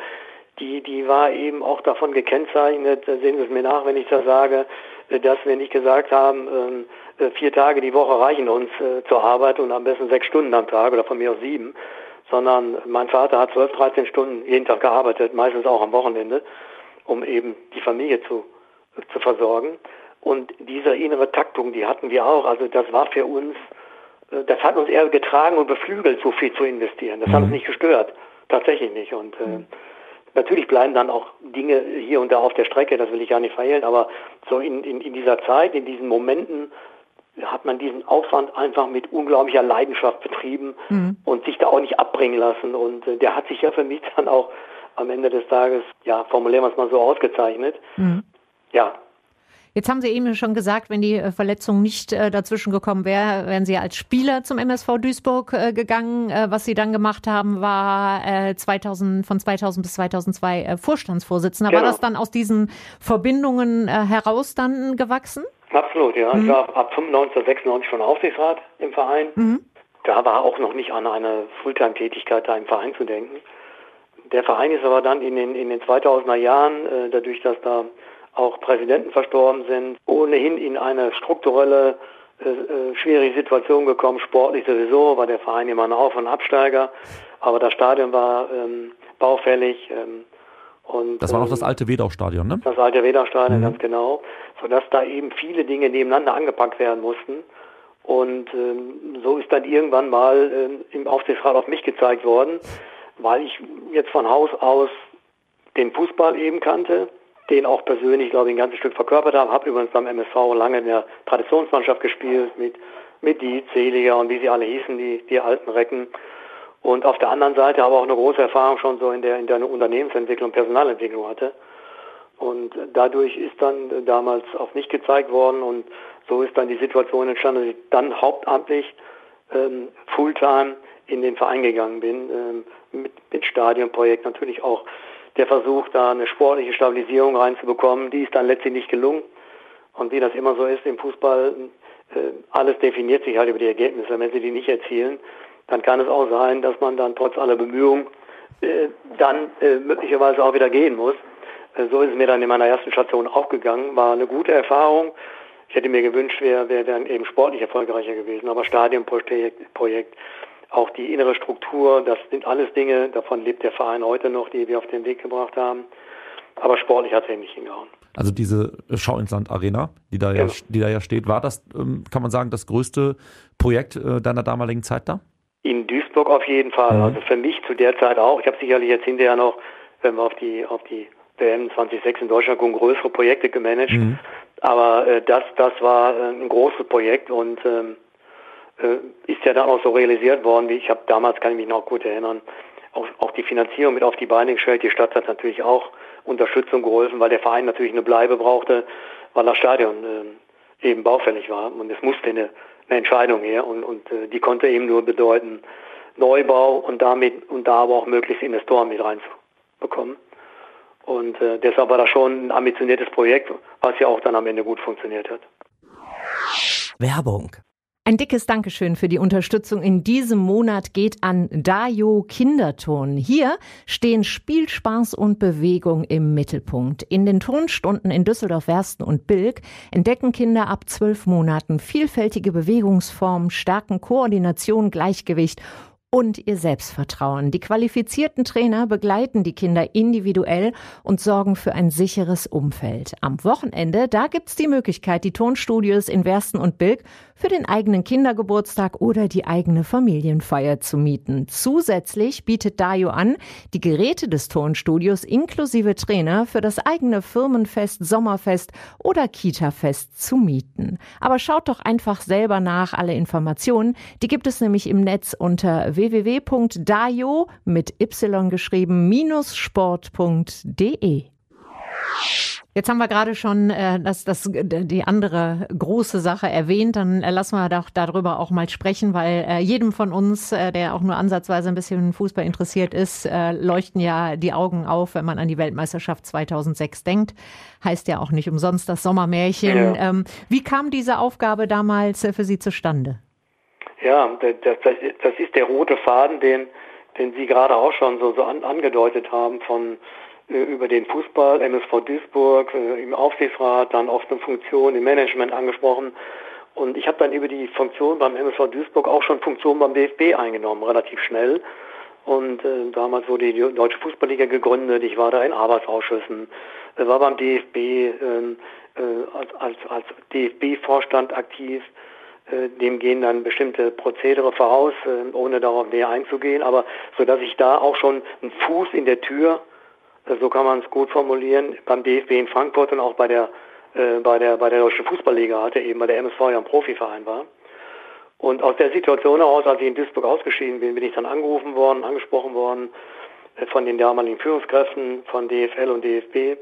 die war eben auch davon gekennzeichnet, sehen Sie es mir nach, wenn ich das sage, dass wir nicht gesagt haben, 4 Tage die Woche reichen uns zur Arbeit und am besten 6 Stunden am Tag oder von mir aus 7, sondern mein Vater hat 12, 13 Stunden jeden Tag gearbeitet, meistens auch am Wochenende, um eben die Familie zu versorgen. Und diese innere Taktung, die hatten wir auch. Also das war für uns, das hat uns eher getragen und beflügelt, so viel zu investieren. Das hat uns nicht gestört, tatsächlich nicht. Und natürlich bleiben dann auch Dinge hier und da auf der Strecke, das will ich gar nicht verhehlen, aber so in dieser Zeit, in diesen Momenten hat man diesen Aufwand einfach mit unglaublicher Leidenschaft betrieben und sich da auch nicht abbringen lassen. Und der hat sich ja für mich dann auch am Ende des Tages, ja, formulieren wir es mal so, ausgezeichnet. Ja. Jetzt haben Sie eben schon gesagt, wenn die Verletzung nicht dazwischen gekommen wäre, wären Sie als Spieler zum MSV Duisburg gegangen. Was Sie dann gemacht haben, war von 2000 bis 2002 Vorstandsvorsitzender. Genau. War das dann aus diesen Verbindungen heraus dann gewachsen? Absolut, ja. Ich war ab 95, 96 schon Aufsichtsrat im Verein. Da war auch noch nicht an eine Fulltime-Tätigkeit da im Verein zu denken. Der Verein ist aber dann in den 2000er Jahren, dadurch, dass da auch Präsidenten verstorben sind, ohnehin in eine strukturelle, schwierige Situation gekommen. Sportlich sowieso war der Verein immer ein Auf- und Absteiger, aber das Stadion war baufällig. Und das war noch das alte Wedau-Stadion, ne? Das alte Wedau-Stadion, ganz genau. Sodass da eben viele Dinge nebeneinander angepackt werden mussten. Und so ist dann irgendwann mal im Aufsichtsrat auf mich gezeigt worden, weil ich jetzt von Haus aus den Fußball eben kannte, den auch persönlich, glaube ich, ein ganzes Stück verkörpert habe übrigens beim MSV lange in der Traditionsmannschaft gespielt, mit die Zeliger und wie sie alle hießen, die alten Recken. Und auf der anderen Seite aber auch eine große Erfahrung schon so in der Unternehmensentwicklung, Personalentwicklung hatte. Und dadurch ist dann damals auf mich gezeigt worden und so ist dann die Situation entstanden, dass ich dann hauptamtlich Fulltime in den Verein gegangen bin, mit Stadionprojekt natürlich auch. Der Versuch, da eine sportliche Stabilisierung reinzubekommen, die ist dann letztlich nicht gelungen. Und wie das immer so ist im Fußball, alles definiert sich halt über die Ergebnisse. Wenn sie die nicht erzielen, dann kann es auch sein, dass man dann trotz aller Bemühungen dann möglicherweise auch wieder gehen muss. So ist es mir dann in meiner ersten Station auch gegangen. War eine gute Erfahrung. Ich hätte mir gewünscht, wäre dann eben sportlich erfolgreicher gewesen. Aber Stadionprojekt, auch die innere Struktur, das sind alles Dinge, davon lebt der Verein heute noch, die wir auf den Weg gebracht haben. Aber sportlich hat es eben nicht hingehauen. Also diese Schau ins Land Arena, die da ja steht, war das, kann man sagen, das größte Projekt deiner damaligen Zeit da? In Duisburg auf jeden Fall. Also für mich zu der Zeit auch. Ich habe sicherlich jetzt hinterher noch, wenn wir auf die WM 2006 in Deutschland gucken, größere Projekte gemanagt. Aber das war ein großes Projekt und ist ja dann auch so realisiert worden, wie ich habe damals, kann ich mich noch gut erinnern, auch die Finanzierung mit auf die Beine gestellt. Die Stadt hat natürlich auch Unterstützung geholfen, weil der Verein natürlich eine Bleibe brauchte, weil das Stadion eben baufällig war und es musste eine Entscheidung her und die konnte eben nur bedeuten Neubau und da aber auch möglichst Investoren mit reinzubekommen. Und deshalb war das schon ein ambitioniertes Projekt, was ja auch dann am Ende gut funktioniert hat. Werbung. Ein dickes Dankeschön für die Unterstützung in diesem Monat geht an Dayo Kinderturnen. Hier stehen Spiel, Spaß und Bewegung im Mittelpunkt. In den Turnstunden in Düsseldorf-Wersten und Bilk entdecken Kinder ab 12 Monaten vielfältige Bewegungsformen, stärken Koordination, Gleichgewicht und ihr Selbstvertrauen. Die qualifizierten Trainer begleiten die Kinder individuell und sorgen für ein sicheres Umfeld. Am Wochenende, da gibt's die Möglichkeit, die Tonstudios in Wersten und Bilk für den eigenen Kindergeburtstag oder die eigene Familienfeier zu mieten. Zusätzlich bietet Dayo an, die Geräte des Tonstudios inklusive Trainer für das eigene Firmenfest, Sommerfest oder Kita-Fest zu mieten. Aber schaut doch einfach selber nach. Alle Informationen, die gibt es nämlich im Netz unter www.dayo mit y geschrieben -sport.de. Jetzt haben wir gerade schon die andere große Sache erwähnt, dann lassen wir doch darüber auch mal sprechen, weil jedem von uns, der auch nur ansatzweise ein bisschen Fußball interessiert ist, leuchten ja die Augen auf, wenn man an die Weltmeisterschaft 2006 denkt. Heißt ja auch nicht umsonst das Sommermärchen. Ja. Wie kam diese Aufgabe damals für Sie zustande? Ja, das ist der rote Faden, den Sie gerade auch schon so angedeutet haben, über den Fußball, MSV Duisburg, im Aufsichtsrat, dann oft eine Funktion im Management angesprochen. Und ich habe dann über die Funktion beim MSV Duisburg auch schon Funktionen beim DFB eingenommen, relativ schnell. Und damals wurde die Deutsche Fußballliga gegründet. Ich war da in Arbeitsausschüssen, war beim DFB als DFB-Vorstand aktiv. Dem gehen dann bestimmte Prozedere voraus, ohne darauf näher einzugehen. Aber so dass ich da auch schon einen Fuß in der Tür, so kann man es gut formulieren, beim DFB in Frankfurt und auch bei der Deutschen Fußballliga hatte, eben weil der MSV ja ein Profiverein war. Und aus der Situation heraus, als ich in Duisburg ausgeschieden bin ich dann angesprochen worden von den damaligen Führungskräften von DFL und DFB,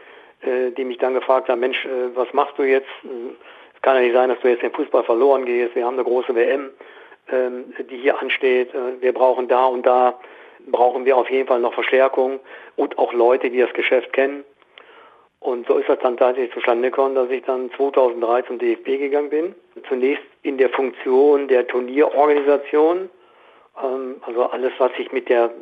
die mich dann gefragt haben, Mensch, was machst du jetzt? Es kann ja nicht sein, dass du jetzt den Fußball verloren gehst. Wir haben eine große WM, die hier ansteht. Wir brauchen da und da, brauchen wir auf jeden Fall noch Verstärkung und auch Leute, die das Geschäft kennen. Und so ist das dann tatsächlich zustande gekommen, dass ich dann 2003 zum DFB gegangen bin. Zunächst in der Funktion der Turnierorganisation, also alles, was sich mit der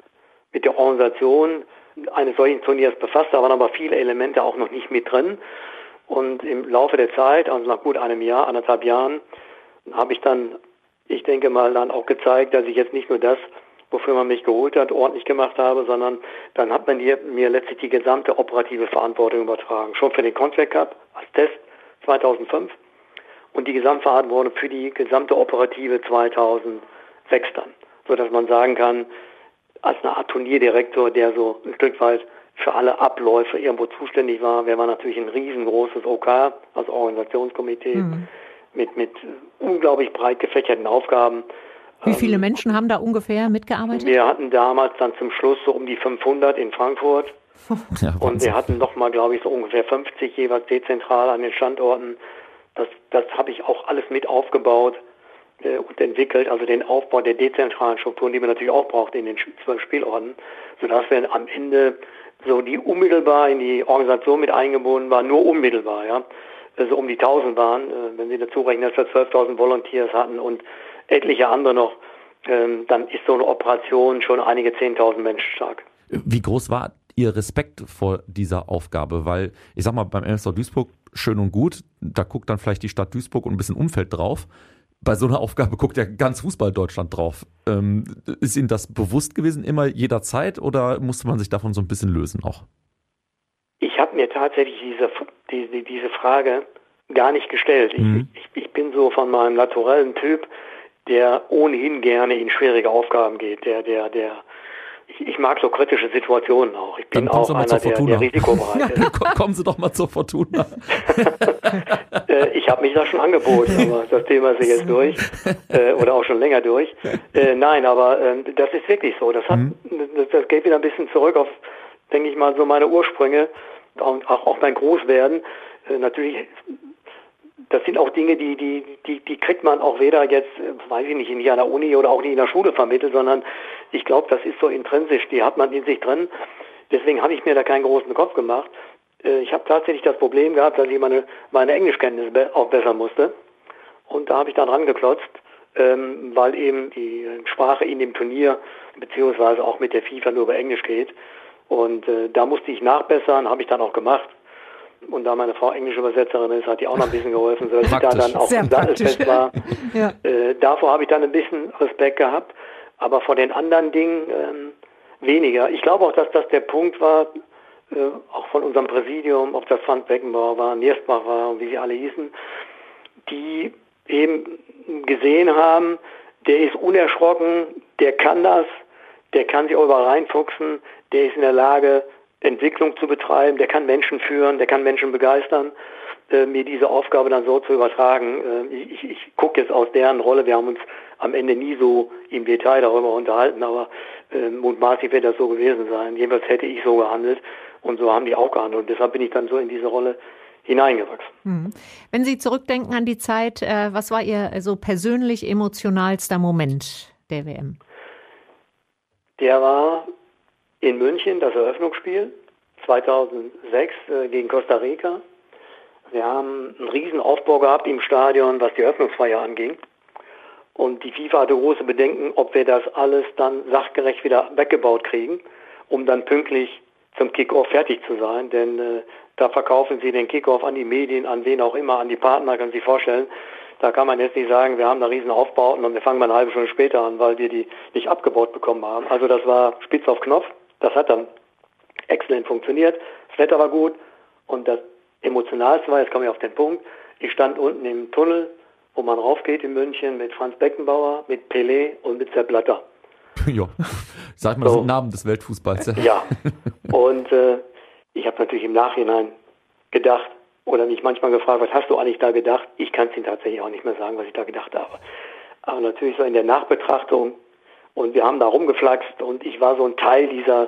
Organisation eines solchen Turniers befasst. Da waren aber viele Elemente auch noch nicht mit drin. Und im Laufe der Zeit, also nach gut anderthalb Jahren, habe ich dann, ich denke mal, dann auch gezeigt, dass ich jetzt nicht nur das, wofür man mich geholt hat, ordentlich gemacht habe, sondern dann hat man mir letztlich die gesamte operative Verantwortung übertragen. Schon für den Confed Cup als Test 2005 und die Gesamtverantwortung für die gesamte operative 2006 dann. Sodass man sagen kann, als eine Art Turnierdirektor, der so ein Stück weit für alle Abläufe irgendwo zuständig war. Wir waren natürlich ein riesengroßes OK, also Organisationskomitee, mit unglaublich breit gefächerten Aufgaben. Wie viele Menschen haben da ungefähr mitgearbeitet? Wir hatten damals dann zum Schluss so um die 500 in Frankfurt. Ja, und wir hatten nochmal, glaube ich, so ungefähr 50 jeweils dezentral an den Standorten. Das habe ich auch alles mit aufgebaut und entwickelt, also den Aufbau der dezentralen Strukturen, die man natürlich auch braucht in den 12 Spielorten, sodass wir am Ende so die unmittelbar in die Organisation mit eingebunden waren, nur unmittelbar, ja, also um die 1000 waren, wenn Sie dazu rechnen, dass wir 12.000 Volunteers hatten und etliche andere noch, dann ist so eine Operation schon einige 10.000 Menschen stark. Wie groß war Ihr Respekt vor dieser Aufgabe? Weil, ich sag mal, beim MSV Duisburg schön und gut, da guckt dann vielleicht die Stadt Duisburg und ein bisschen Umfeld drauf. Bei so einer Aufgabe guckt ja ganz Fußball-Deutschland drauf. Ist Ihnen das bewusst gewesen, immer jederzeit, oder musste man sich davon so ein bisschen lösen auch? Ich habe mir tatsächlich diese Frage gar nicht gestellt. Ich bin so von meinem naturellen Typ, der ohnehin gerne in schwierige Aufgaben geht. Ich mag so kritische Situationen auch. Ich bin auch einer, der risikobereit ist. Kommen Sie doch mal zur Fortuna. Ich habe mich da schon angeboten, aber das Thema ist jetzt durch. Oder auch schon länger durch. Nein, aber das ist wirklich so. Das geht wieder ein bisschen zurück auf, denke ich mal, so meine Ursprünge und auch mein Großwerden. Natürlich, das sind auch Dinge, die kriegt man auch weder jetzt, weiß ich nicht, in einer Uni oder auch nicht in der Schule vermittelt, sondern ich glaube, das ist so intrinsisch, die hat man in sich drin. Deswegen habe ich mir da keinen großen Kopf gemacht. Ich habe tatsächlich das Problem gehabt, dass ich meine Englischkenntnisse auch bessern musste. Und da habe ich dann rangeklotzt, weil eben die Sprache in dem Turnier beziehungsweise auch mit der FIFA nur über Englisch geht. Und da musste ich nachbessern, habe ich dann auch gemacht. Und da meine Frau englische Übersetzerin ist, hat die auch noch ein bisschen geholfen, sodass ich da dann auch sattelfest war. Ja. Davor habe ich dann ein bisschen Respekt gehabt. Aber vor den anderen Dingen weniger. Ich glaube auch, dass das der Punkt war, auch von unserem Präsidium, ob das Franz Beckenbauer war, Niersbach war und wie sie alle hießen, die eben gesehen haben, der ist unerschrocken, der kann das, der kann sich auch überall reinfuchsen, der ist in der Lage, Entwicklung zu betreiben, der kann Menschen führen, der kann Menschen begeistern, mir diese Aufgabe dann so zu übertragen. Ich gucke jetzt aus deren Rolle, wir haben uns am Ende nie so im Detail darüber unterhalten, aber mutmaßlich wird das so gewesen sein. Jedenfalls hätte ich so gehandelt und so haben die auch gehandelt. Und deshalb bin ich dann so in diese Rolle hineingewachsen. Wenn Sie zurückdenken an die Zeit, was war Ihr so persönlich emotionalster Moment der WM? Der war in München, das Eröffnungsspiel 2006 gegen Costa Rica. Wir haben einen riesen Aufbau gehabt im Stadion, was die Eröffnungsfeier anging. Und die FIFA hatte große Bedenken, ob wir das alles dann sachgerecht wieder weggebaut kriegen, um dann pünktlich zum Kickoff fertig zu sein. Denn da verkaufen sie den Kickoff an die Medien, an wen auch immer, an die Partner, können Sie sich vorstellen. Da kann man jetzt nicht sagen, wir haben da riesen Aufbauten und wir fangen mal eine halbe Stunde später an, weil wir die nicht abgebaut bekommen haben. Also das war spitz auf Knopf. Das hat dann exzellent funktioniert. Das Wetter war gut und das Emotionalste war, jetzt komme ich auf den Punkt, ich stand unten im Tunnel, wo man raufgeht in München mit Franz Beckenbauer, mit Pelé und mit Sepp Blatter. Ja, sag mal, das sind Namen des Weltfußballs. Ja, und ich habe natürlich im Nachhinein gedacht oder mich manchmal gefragt, was hast du eigentlich da gedacht? Ich kann es Ihnen tatsächlich auch nicht mehr sagen, was ich da gedacht habe. Aber natürlich so in der Nachbetrachtung und wir haben da rumgeflaxt und ich war so ein Teil dieser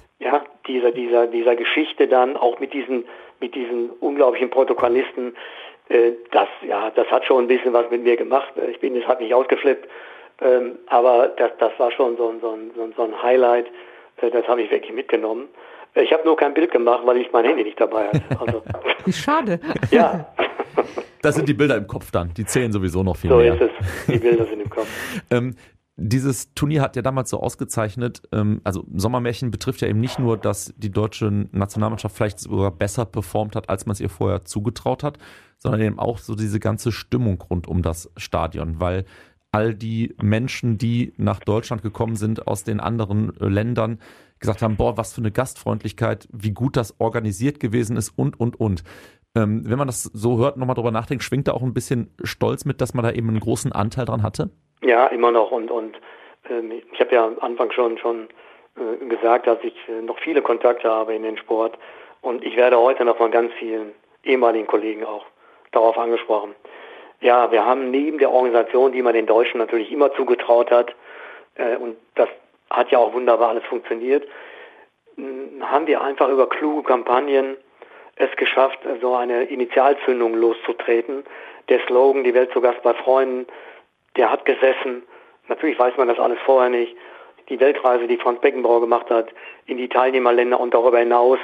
Geschichte dann, auch mit diesen unglaublichen Protokollisten. Das hat schon ein bisschen was mit mir gemacht. Es hat mich ausgeflippt, aber das war schon so ein Highlight. Das habe ich wirklich mitgenommen. Ich habe nur kein Bild gemacht, weil ich mein Handy nicht dabei hatte. Also, wie schade. Ja. Das sind die Bilder im Kopf dann. Die zählen sowieso noch viel mehr. So ist es. Die Bilder sind im Kopf. Dieses Turnier hat ja damals so ausgezeichnet, also Sommermärchen betrifft ja eben nicht nur, dass die deutsche Nationalmannschaft vielleicht sogar besser performt hat, als man es ihr vorher zugetraut hat, sondern eben auch so diese ganze Stimmung rund um das Stadion, weil all die Menschen, die nach Deutschland gekommen sind aus den anderen Ländern, gesagt haben, boah, was für eine Gastfreundlichkeit, wie gut das organisiert gewesen ist und. Wenn man das so hört, nochmal drüber nachdenkt, schwingt da auch ein bisschen Stolz mit, dass man da eben einen großen Anteil dran hatte? Ja, immer noch und ich habe ja am Anfang schon gesagt, dass ich noch viele Kontakte habe in den Sport und ich werde heute noch von ganz vielen ehemaligen Kollegen auch darauf angesprochen. Ja, wir haben neben der Organisation, die man den Deutschen natürlich immer zugetraut hat, und das hat ja auch wunderbar alles funktioniert, haben wir einfach über kluge Kampagnen es geschafft, so eine Initialzündung loszutreten. Der Slogan, die Welt zu Gast bei Freunden, der hat gesessen. Natürlich weiß man das alles vorher nicht. Die Weltreise, die Franz Beckenbauer gemacht hat, in die Teilnehmerländer und darüber hinaus,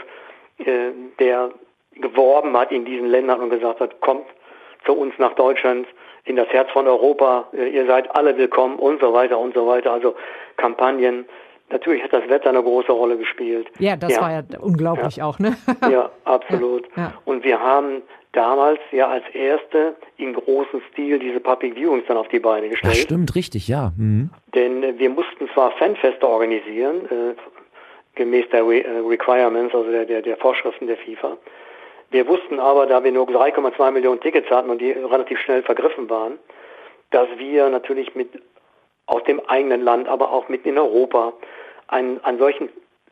der geworben hat in diesen Ländern und gesagt hat, kommt zu uns nach Deutschland, in das Herz von Europa, ihr seid alle willkommen und so weiter und so weiter. Also Kampagnen. Natürlich hat das Wetter eine große Rolle gespielt. Ja, das war ja unglaublich auch, ne? Ja, absolut. Ja. Und wir haben damals ja als Erste in großem Stil diese Public Viewings dann auf die Beine gestellt. Das stimmt, richtig, ja. Mhm. Denn wir mussten zwar Fanfeste organisieren, gemäß der Requirements, also der Vorschriften der FIFA. Wir wussten aber, da wir nur 3,2 Millionen Tickets hatten und die relativ schnell vergriffen waren, dass wir natürlich aus dem eigenen Land, aber auch mitten in Europa einen solchen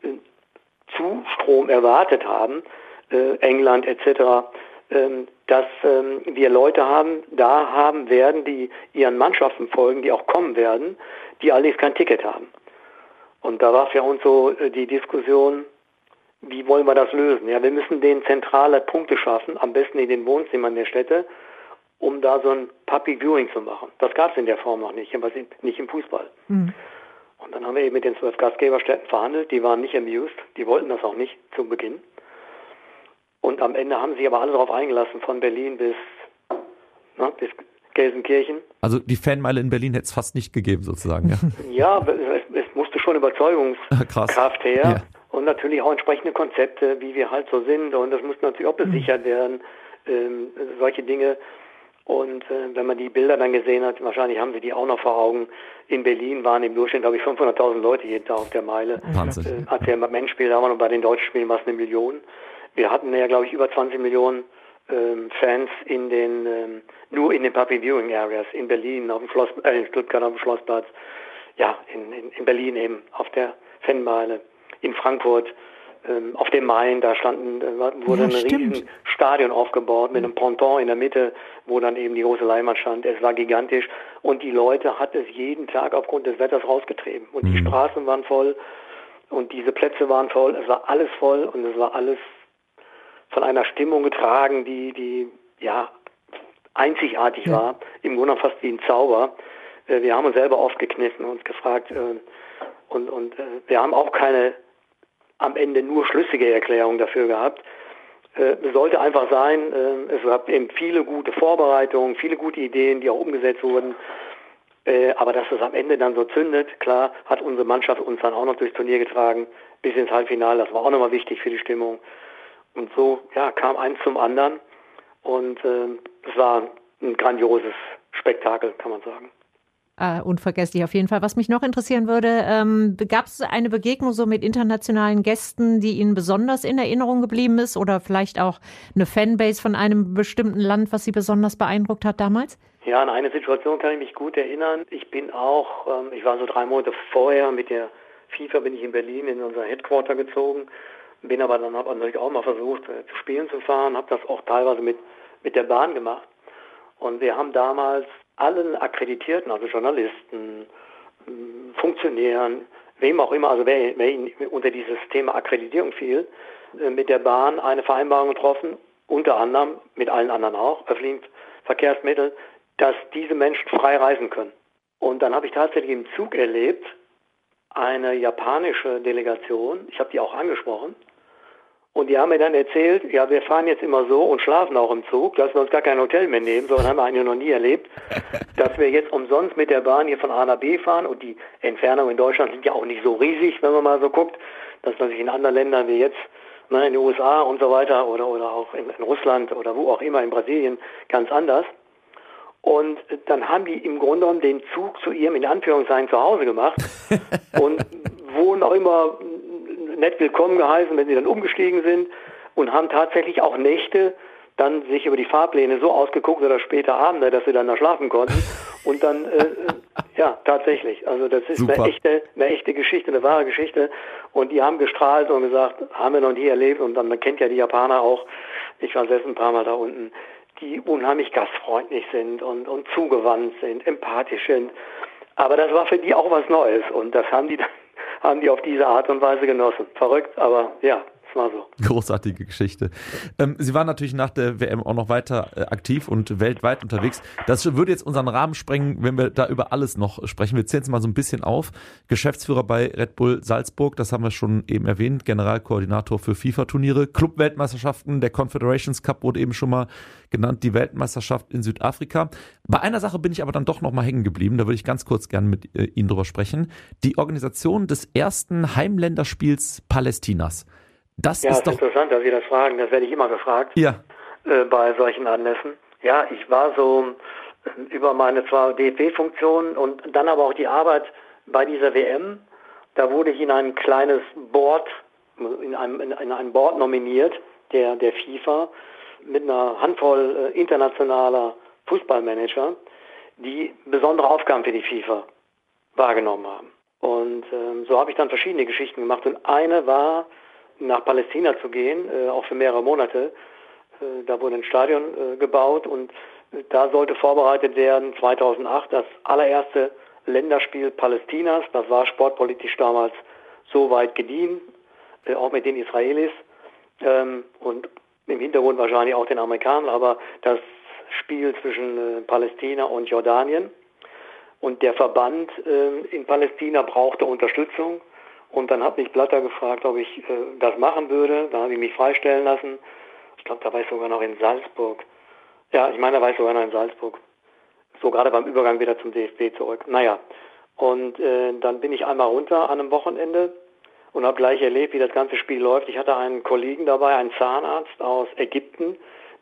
Zustrom erwartet haben, England etc., dass wir Leute haben werden, die ihren Mannschaften folgen, die auch kommen werden, die allerdings kein Ticket haben. Und da war für uns so die Diskussion, wie wollen wir das lösen? Ja, wir müssen denen zentrale Punkte schaffen, am besten in den Wohnzimmern der Städte, um da so ein Public Viewing zu machen. Das gab es in der Form noch nicht, aber nicht im Fußball. Mhm. Und dann haben wir eben mit den 12 Gastgeberstädten verhandelt, die waren nicht amused, die wollten das auch nicht zu Beginn. Und am Ende haben sich aber alle darauf eingelassen, von Berlin bis Gelsenkirchen. Also die Fanmeile in Berlin hätte es fast nicht gegeben, sozusagen. Ja, es musste schon Überzeugungskraft her. Ja. Und natürlich auch entsprechende Konzepte, wie wir halt so sind. Und das muss natürlich auch besichert werden, solche Dinge. Und wenn man die Bilder dann gesehen hat, wahrscheinlich haben Sie die auch noch vor Augen, in Berlin waren im Durchschnitt, glaube ich, 500.000 Leute jeden Tag auf der Meile. Wahnsinn. Als wir beim Endspiel, da waren wir bei den deutschen Spielen, war es 1 Million. Wir hatten ja, glaube ich, über 20 Millionen Fans nur in den Public Viewing Areas, in Berlin, in Stuttgart auf dem Schlossplatz, ja, in Berlin eben, auf der Fanmeile, in Frankfurt, auf dem Main, da wurde ein riesen Stadion aufgebaut mit einem Ponton in der Mitte, wo dann eben die große Leinwand stand. Es war gigantisch und die Leute hat es jeden Tag aufgrund des Wetters rausgetrieben. Und die Straßen waren voll und diese Plätze waren voll, es war alles voll und es war alles von einer Stimmung getragen, die einzigartig war, im Grunde fast wie ein Zauber. Wir haben uns selber oft gekniffen und uns gefragt und wir haben auch keine am Ende nur schlüssige Erklärung dafür gehabt. Es sollte einfach sein, es gab eben viele gute Vorbereitungen, viele gute Ideen, die auch umgesetzt wurden. Aber dass es am Ende dann so zündet, klar, hat unsere Mannschaft uns dann auch noch durchs Turnier getragen, bis ins Halbfinale. Das war auch nochmal wichtig für die Stimmung. Und so kam eins zum anderen. Und es war ein grandioses Spektakel, kann man sagen. Unvergesslich auf jeden Fall. Was mich noch interessieren würde, gab es eine Begegnung so mit internationalen Gästen, die Ihnen besonders in Erinnerung geblieben ist oder vielleicht auch eine Fanbase von einem bestimmten Land, was Sie besonders beeindruckt hat damals? Ja, an eine Situation kann ich mich gut erinnern. Ich war so 3 Monate vorher mit der FIFA, bin ich in Berlin in unser Headquarter gezogen, habe natürlich auch mal versucht, zu Spielen zu fahren, habe das auch teilweise mit der Bahn gemacht. Und wir haben damals allen Akkreditierten, also Journalisten, Funktionären, wem auch immer, also wer unter dieses Thema Akkreditierung fiel, mit der Bahn eine Vereinbarung getroffen, unter anderem, mit allen anderen auch, öffentlichen Verkehrsmitteln, dass diese Menschen frei reisen können. Und dann habe ich tatsächlich im Zug erlebt, eine japanische Delegation, ich habe die auch angesprochen, und die haben mir dann erzählt, ja, wir fahren jetzt immer so und schlafen auch im Zug, lassen wir uns gar kein Hotel mehr nehmen, sondern haben wir eigentlich noch nie erlebt, dass wir jetzt umsonst mit der Bahn hier von A nach B fahren und die Entfernungen in Deutschland sind ja auch nicht so riesig, wenn man mal so guckt, dass man sich in anderen Ländern wie jetzt, in den USA und so weiter oder auch in Russland oder wo auch immer, in Brasilien, ganz anders. Und dann haben die im Grunde genommen den Zug zu ihrem, in Anführungszeichen, Zuhause gemacht und wurden auch immer nett willkommen geheißen, wenn sie dann umgestiegen sind und haben tatsächlich auch Nächte dann sich über die Fahrpläne so ausgeguckt oder später Abende, dass sie dann da schlafen konnten und dann, tatsächlich, also das ist eine echte Geschichte, eine wahre Geschichte und die haben gestrahlt und gesagt, haben wir noch nie erlebt und dann, man kennt ja die Japaner auch, ich war selbst ein paar Mal da unten, die unheimlich gastfreundlich sind und zugewandt sind, empathisch sind, aber das war für die auch was Neues und das haben die auf diese Art und Weise genossen. Verrückt, aber ja, es war so. Großartige Geschichte. Sie waren natürlich nach der WM auch noch weiter aktiv und weltweit unterwegs. Das würde jetzt unseren Rahmen sprengen, wenn wir da über alles noch sprechen. Wir zählen es mal so ein bisschen auf. Geschäftsführer bei Red Bull Salzburg, das haben wir schon eben erwähnt, Generalkoordinator für FIFA-Turniere, Club-Weltmeisterschaften, der Confederations Cup wurde eben schon mal genannt, die Weltmeisterschaft in Südafrika. Bei einer Sache bin ich aber dann doch noch mal hängen geblieben, da würde ich ganz kurz gerne mit Ihnen drüber sprechen. Die Organisation des ersten Heimländerspiels Palästinas. Das ist doch interessant, dass Sie das fragen. Das werde ich immer gefragt. Ja. Bei solchen Anlässen. Ja, ich war so über meine zwar DFB-Funktion und dann aber auch die Arbeit bei dieser WM. Da wurde ich in ein kleines Board, in ein Board nominiert, der FIFA, mit einer Handvoll internationaler Fußballmanager, die besondere Aufgaben für die FIFA wahrgenommen haben. Und so habe ich dann verschiedene Geschichten gemacht. Und eine war, nach Palästina zu gehen, auch für mehrere Monate. Da wurde ein Stadion gebaut und da sollte vorbereitet werden, 2008, das allererste Länderspiel Palästinas. Das war sportpolitisch damals so weit gediehen, auch mit den Israelis und im Hintergrund wahrscheinlich auch den Amerikanern, aber das Spiel zwischen Palästina und Jordanien. Und der Verband in Palästina brauchte Unterstützung. Und dann hat mich Blatter gefragt, ob ich das machen würde. Da habe ich mich freistellen lassen. Ich glaube, da war ich sogar noch in Salzburg. Ja, ich meine, da war ich sogar noch in Salzburg. So gerade beim Übergang wieder zum DFB zurück. Naja, und dann bin ich einmal runter an einem Wochenende und habe gleich erlebt, wie das ganze Spiel läuft. Ich hatte einen Kollegen dabei, einen Zahnarzt aus Ägypten,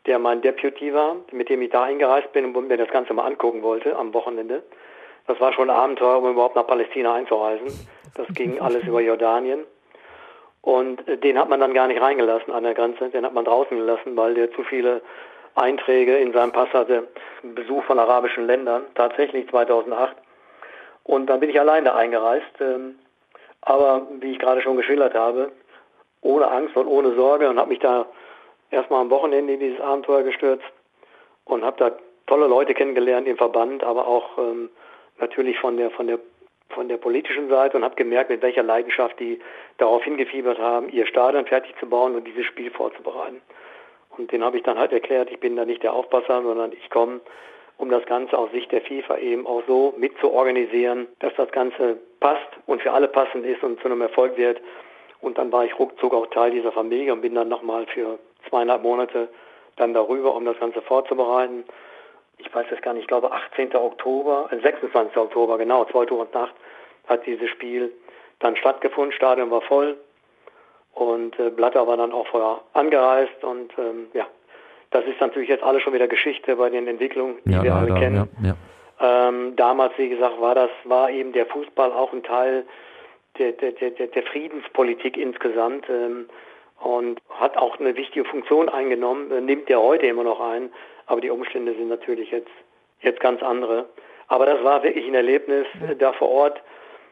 der mein Deputy war, mit dem ich da eingereist bin und mir das Ganze mal angucken wollte am Wochenende. Das war schon ein Abenteuer, um überhaupt nach Palästina einzureisen. Das ging alles über Jordanien. Und den hat man dann gar nicht reingelassen an der Grenze. Den hat man draußen gelassen, weil der zu viele Einträge in seinem Pass hatte. Besuch von arabischen Ländern, tatsächlich 2008. Und dann bin ich alleine eingereist. Aber wie ich gerade schon geschildert habe, ohne Angst und ohne Sorge, und habe mich da erstmal am Wochenende in dieses Abenteuer gestürzt und habe da tolle Leute kennengelernt im Verband, aber auch natürlich von der politischen Seite, und habe gemerkt, mit welcher Leidenschaft die darauf hingefiebert haben, ihr Stadion fertig zu bauen und dieses Spiel vorzubereiten. Und den habe ich dann halt erklärt, ich bin da nicht der Aufpasser, sondern ich komme, um das Ganze aus Sicht der FIFA eben auch so mit zu organisieren, dass das Ganze passt und für alle passend ist und zu einem Erfolg wird. Und dann war ich ruckzuck auch Teil dieser Familie und bin dann nochmal für 2,5 Monate dann darüber, um das Ganze vorzubereiten. Ich weiß es gar nicht, ich glaube 26. Oktober, genau, 2008 hat dieses Spiel dann stattgefunden. Stadion war voll und Blatter war dann auch vorher angereist und das ist natürlich jetzt alles schon wieder Geschichte bei den Entwicklungen, die wir alle kennen. Ja. Damals, wie gesagt, war eben der Fußball auch ein Teil der Friedenspolitik insgesamt und hat auch eine wichtige Funktion eingenommen, nimmt der heute immer noch ein, aber die Umstände sind natürlich jetzt ganz andere. Aber das war wirklich ein Erlebnis da vor Ort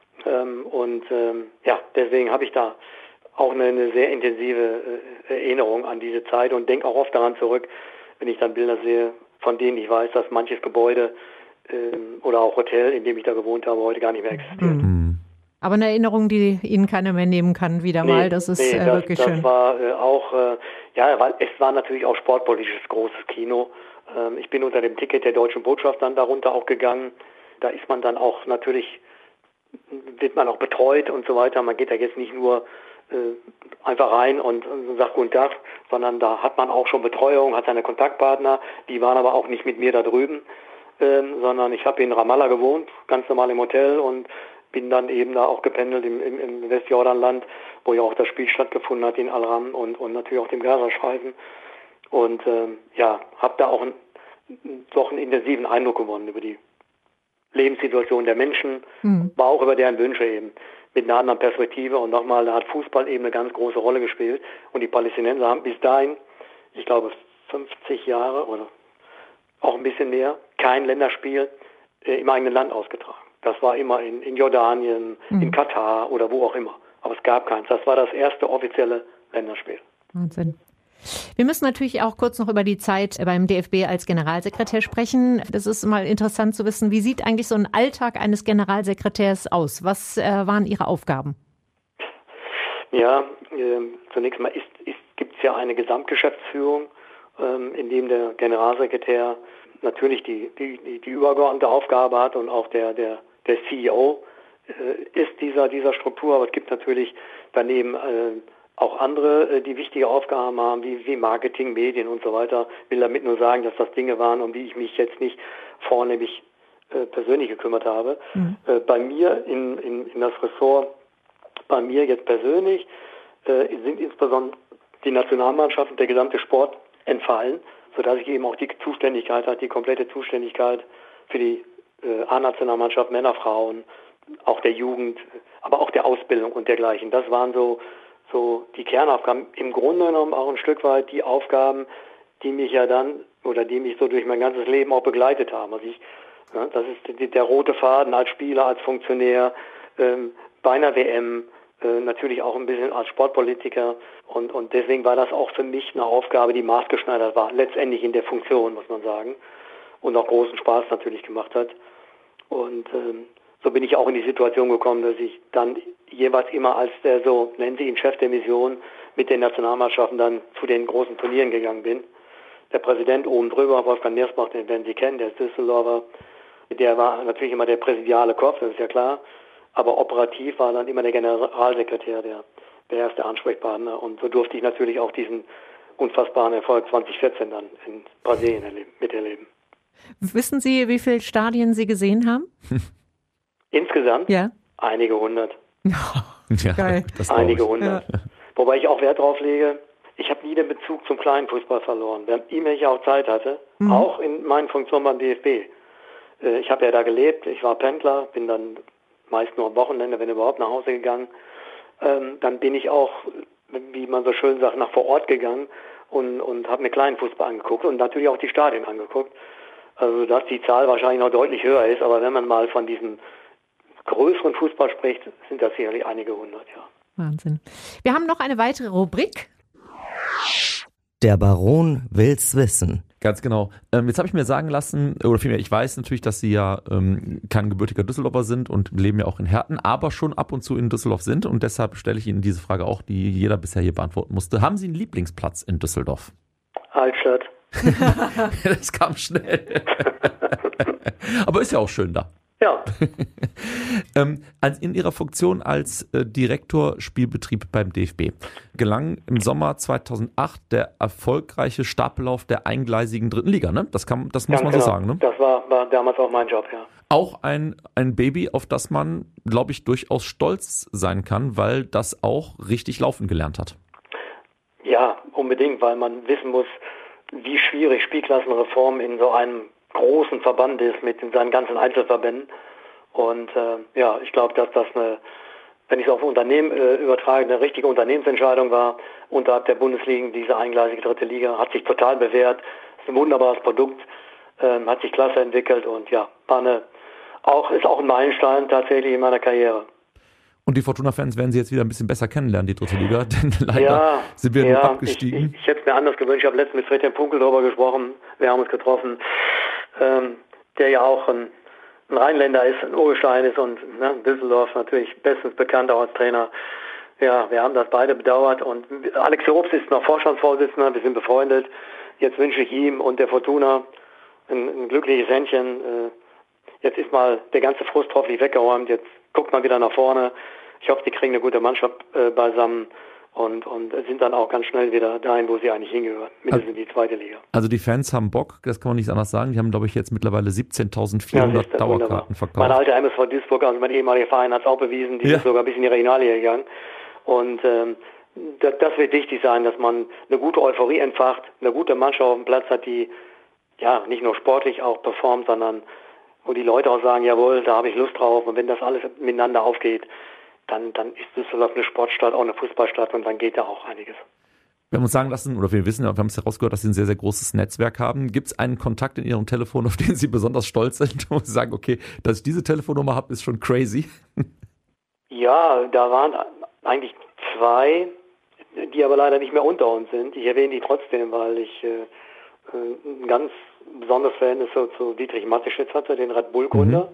deswegen habe ich da auch eine sehr intensive Erinnerung an diese Zeit und denke auch oft daran zurück, wenn ich dann Bilder sehe, von denen ich weiß, dass manches Gebäude oder auch Hotel, in dem ich da gewohnt habe, heute gar nicht mehr existiert. Mhm. Aber eine Erinnerung, die Ihnen keiner mehr nehmen kann, wieder mal. Das ist wirklich schön. Das war weil es war natürlich auch sportpolitisches großes Kino. Ich bin unter dem Ticket der Deutschen Botschaft dann darunter auch gegangen. Da ist man dann auch natürlich, wird man auch betreut und so weiter. Man geht da jetzt nicht nur einfach rein und sagt Guten Tag, sondern da hat man auch schon Betreuung, hat seine Kontaktpartner. Die waren aber auch nicht mit mir da drüben, sondern ich habe in Ramallah gewohnt, ganz normal im Hotel, und bin dann eben da auch gependelt im Westjordanland, wo ja auch das Spiel stattgefunden hat, in Al-Ram und natürlich auch dem Gazastreifen. Und habe da auch doch einen intensiven Eindruck gewonnen über die Lebenssituation der Menschen, aber auch über deren Wünsche eben, mit einer anderen Perspektive. Und nochmal, da hat Fußball eben eine ganz große Rolle gespielt. Und die Palästinenser haben bis dahin, ich glaube 50 Jahre oder auch ein bisschen mehr, kein Länderspiel im eigenen Land ausgetragen. Das war immer in Jordanien, in Katar oder wo auch immer. Aber es gab keins. Das war das erste offizielle Länderspiel. Wahnsinn. Wir müssen natürlich auch kurz noch über die Zeit beim DFB als Generalsekretär sprechen. Das ist mal interessant zu wissen, wie sieht eigentlich so ein Alltag eines Generalsekretärs aus? Was waren Ihre Aufgaben? Ja, zunächst mal gibt es ja eine Gesamtgeschäftsführung, in dem der Generalsekretär natürlich die übergeordnete Aufgabe hat, und auch der CEO ist dieser Struktur, aber es gibt natürlich daneben auch andere, die wichtige Aufgaben haben, wie Marketing, Medien und so weiter. Ich will damit nur sagen, dass das Dinge waren, um die ich mich jetzt nicht vornehmlich persönlich gekümmert habe. Bei mir in das Ressort, bei mir jetzt persönlich, sind insbesondere die Nationalmannschaft und der gesamte Sport entfallen, sodass ich eben auch die Zuständigkeit hatte, die komplette Zuständigkeit für die A-Nationalmannschaft, Männer, Frauen, auch der Jugend, aber auch der Ausbildung und dergleichen. Das waren so die Kernaufgaben. Im Grunde genommen auch ein Stück weit die Aufgaben, die mich ja dann, oder die mich so durch mein ganzes Leben auch begleitet haben. Also das ist der rote Faden als Spieler, als Funktionär, bei einer WM, natürlich auch ein bisschen als Sportpolitiker, und deswegen war das auch für mich eine Aufgabe, die maßgeschneidert war, letztendlich in der Funktion, muss man sagen, und auch großen Spaß natürlich gemacht hat. Und so bin ich auch in die Situation gekommen, dass ich dann jeweils immer als der, so nennen Sie ihn, Chef der Mission mit den Nationalmannschaften dann zu den großen Turnieren gegangen bin. Der Präsident oben drüber, Wolfgang Niersbach, den werden Sie kennen, der ist Düsseldorfer, der war natürlich immer der präsidiale Kopf, das ist ja klar, aber operativ war dann immer der Generalsekretär, der erste Ansprechpartner, und so durfte ich natürlich auch diesen unfassbaren Erfolg 2014 dann in Brasilien miterleben. Wissen Sie, wie viele Stadien Sie gesehen haben? Insgesamt? Ja. Einige hundert. Ja, geil. Einige hundert. Ja. Wobei ich auch Wert drauf lege, ich ich habe nie den Bezug zum kleinen Fußball verloren. Während immer ich auch Zeit hatte, auch in meinen Funktionen beim DFB. Ich habe ja da gelebt, ich war Pendler, bin dann meist nur am Wochenende, wenn überhaupt, nach Hause gegangen. Dann bin ich auch, wie man so schön sagt, nach vor Ort gegangen und habe mir kleinen Fußball angeguckt und natürlich auch die Stadien angeguckt. Also dass die Zahl wahrscheinlich noch deutlich höher ist, aber wenn man mal von diesem größeren Fußball spricht, sind das sicherlich einige hundert, ja. Wahnsinn. Wir haben noch eine weitere Rubrik. Der Baron will's wissen. Ganz genau. Jetzt habe ich mir sagen lassen, oder vielmehr, ich weiß natürlich, dass Sie ja kein gebürtiger Düsseldorfer sind und leben ja auch in Herten, aber schon ab und zu in Düsseldorf sind. Und deshalb stelle ich Ihnen diese Frage auch, die jeder bisher hier beantworten musste. Haben Sie einen Lieblingsplatz in Düsseldorf? Altstadt. Das kam schnell. Aber ist ja auch schön da. Ja. In Ihrer Funktion als Direktor Spielbetrieb beim DFB gelang im Sommer 2008 der erfolgreiche Stapellauf der eingleisigen dritten Liga, ne? Das muss man so sagen, ne? Das war damals auch mein Job, ja. Auch ein Baby, auf das man, glaube ich, durchaus stolz sein kann, weil das auch richtig laufen gelernt hat. Ja, unbedingt, weil man wissen muss, wie schwierig Spielklassenreform in so einem großen Verband ist mit seinen ganzen Einzelverbänden. Und ich glaube, dass das wenn ich es auf Unternehmen übertrage, eine richtige Unternehmensentscheidung war, unterhalb der Bundesligen, diese eingleisige dritte Liga, hat sich total bewährt, ist ein wunderbares Produkt, hat sich klasse entwickelt und ja, ist auch ein Meilenstein tatsächlich in meiner Karriere. Und die Fortuna-Fans werden Sie jetzt wieder ein bisschen besser kennenlernen, die dritte Liga, denn leider sind wir nur abgestiegen. Ich hätte es mir anders gewünscht. Ich habe letztens mit Friedhelm Funkel darüber gesprochen. Wir haben uns getroffen, der ja auch ein Rheinländer ist, ein Urgestein ist und Düsseldorf natürlich bestens bekannt auch als Trainer. Ja, wir haben das beide bedauert und Alex Jobs ist noch Vorstandsvorsitzender, wir sind befreundet. Jetzt wünsche ich ihm und der Fortuna ein glückliches Händchen. Jetzt ist mal der ganze Frust hoffentlich weggeräumt, jetzt guckt man wieder nach vorne. Ich hoffe, die kriegen eine gute Mannschaft beisammen und sind dann auch ganz schnell wieder dahin, wo sie eigentlich hingehören, mindestens in die zweite Liga. Also die Fans haben Bock, das kann man nicht anders sagen. Die haben, glaube ich, jetzt mittlerweile 17.400 Dauerkarten verkauft. Mein alter MSV Duisburg, also mein ehemaliger Verein, hat es auch bewiesen. Die sind sogar bis in die Regionalliga gegangen. Und das wird wichtig sein, dass man eine gute Euphorie entfacht, eine gute Mannschaft auf dem Platz hat, die ja nicht nur sportlich auch performt, sondern wo die Leute auch sagen, jawohl, da habe ich Lust drauf. Und wenn das alles miteinander aufgeht, dann ist Düsseldorf eine Sportstadt, auch eine Fußballstadt und dann geht da auch einiges. Wir haben uns sagen lassen, oder wir wissen ja, wir haben es herausgehört, dass Sie ein sehr, sehr großes Netzwerk haben. Gibt es einen Kontakt in Ihrem Telefon, auf den Sie besonders stolz sind, wo Sie sagen, okay, dass ich diese Telefonnummer habe, ist schon crazy? Ja, da waren eigentlich zwei, die aber leider nicht mehr unter uns sind. Ich erwähne die trotzdem, weil ich ein ganz besonderes Verhältnis zu Dietrich Mateschitz hatte, den Red Bull-Gründer.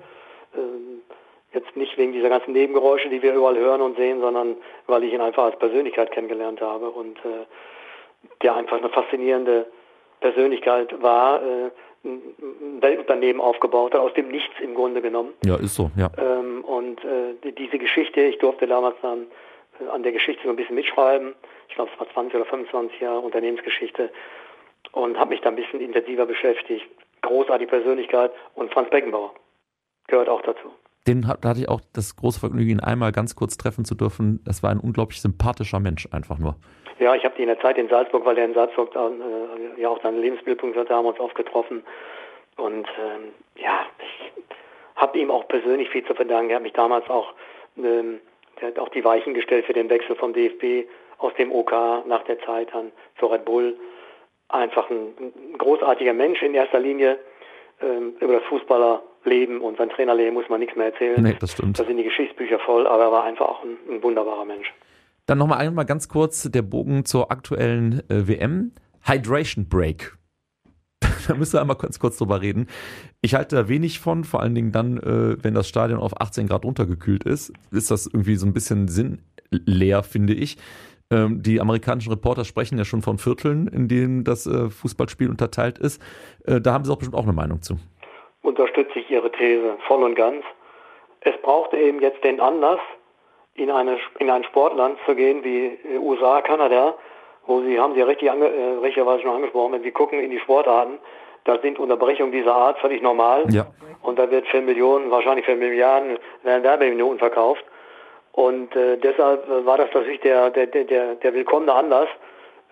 Jetzt nicht wegen dieser ganzen Nebengeräusche, die wir überall hören und sehen, sondern weil ich ihn einfach als Persönlichkeit kennengelernt habe und der einfach eine faszinierende Persönlichkeit war, ein Weltunternehmen aufgebaut hat, aus dem Nichts im Grunde genommen. Ja, ist so, ja. Diese Geschichte, ich durfte damals dann an der Geschichte so ein bisschen mitschreiben. Ich glaube, es war 20 oder 25 Jahre Unternehmensgeschichte und habe mich da ein bisschen intensiver beschäftigt. Großartige Persönlichkeit und Franz Beckenbauer gehört auch dazu. Da hatte ich auch das große Vergnügen, ihn einmal ganz kurz treffen zu dürfen. Das war ein unglaublich sympathischer Mensch, einfach nur. Ja, ich habe die in der Zeit in Salzburg, weil der in Salzburg ja auch seinen Lebensmittelpunkt hat, da haben wir uns aufgetroffen. Und ich habe ihm auch persönlich viel zu verdanken. Er hat mich damals auch, der hat auch die Weichen gestellt für den Wechsel vom DFB aus dem OK nach der Zeit dann zur Red Bull. Einfach ein großartiger Mensch in erster Linie. Über das Fußballerleben und sein Trainerleben muss man nichts mehr erzählen. Nee, das stimmt. Da sind die Geschichtsbücher voll, aber er war einfach auch ein wunderbarer Mensch. Dann nochmal einmal ganz kurz der Bogen zur aktuellen WM. Hydration Break. Da müssen wir einmal kurz drüber reden. Ich halte da wenig von, vor allen Dingen dann, wenn das Stadion auf 18 Grad runtergekühlt ist das irgendwie so ein bisschen sinnleer, finde ich. Die amerikanischen Reporter sprechen ja schon von Vierteln, in denen das Fußballspiel unterteilt ist. Da haben Sie auch bestimmt auch eine Meinung zu. Unterstütze ich Ihre These voll und ganz. Es brauchte eben jetzt den Anlass, in ein Sportland zu gehen wie USA, Kanada, wo haben Sie ja richtigerweise schon angesprochen, wenn Sie gucken in die Sportarten, da sind Unterbrechungen dieser Art völlig normal. Ja. Und da wird für Millionen, wahrscheinlich für Milliarden, werden Werbeminuten verkauft. Und deshalb war das natürlich der willkommene Anlass,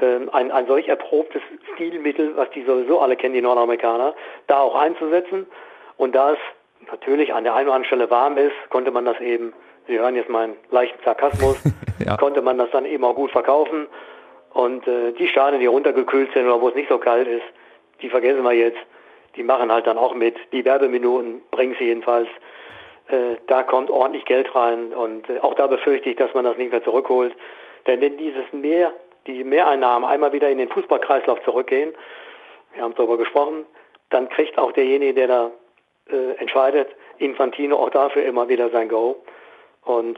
ein solch erprobtes Stilmittel, was die sowieso alle kennen, die Nordamerikaner, da auch einzusetzen. Und da es natürlich an der einen oder anderen Stelle warm ist, konnte man das eben, Sie hören jetzt meinen leichten Sarkasmus, Ja. konnte man das dann eben auch gut verkaufen. Und die Stadien, die runtergekühlt sind oder wo es nicht so kalt ist, die vergessen wir jetzt. Die machen halt dann auch mit. Die Werbeminuten bringen sie jedenfalls. Da kommt ordentlich Geld rein. Und auch da befürchte ich, dass man das nicht mehr zurückholt. Denn wenn die Mehreinnahmen einmal wieder in den Fußballkreislauf zurückgehen, wir haben darüber gesprochen, dann kriegt auch derjenige, der da entscheidet, Infantino, auch dafür immer wieder sein Go. Und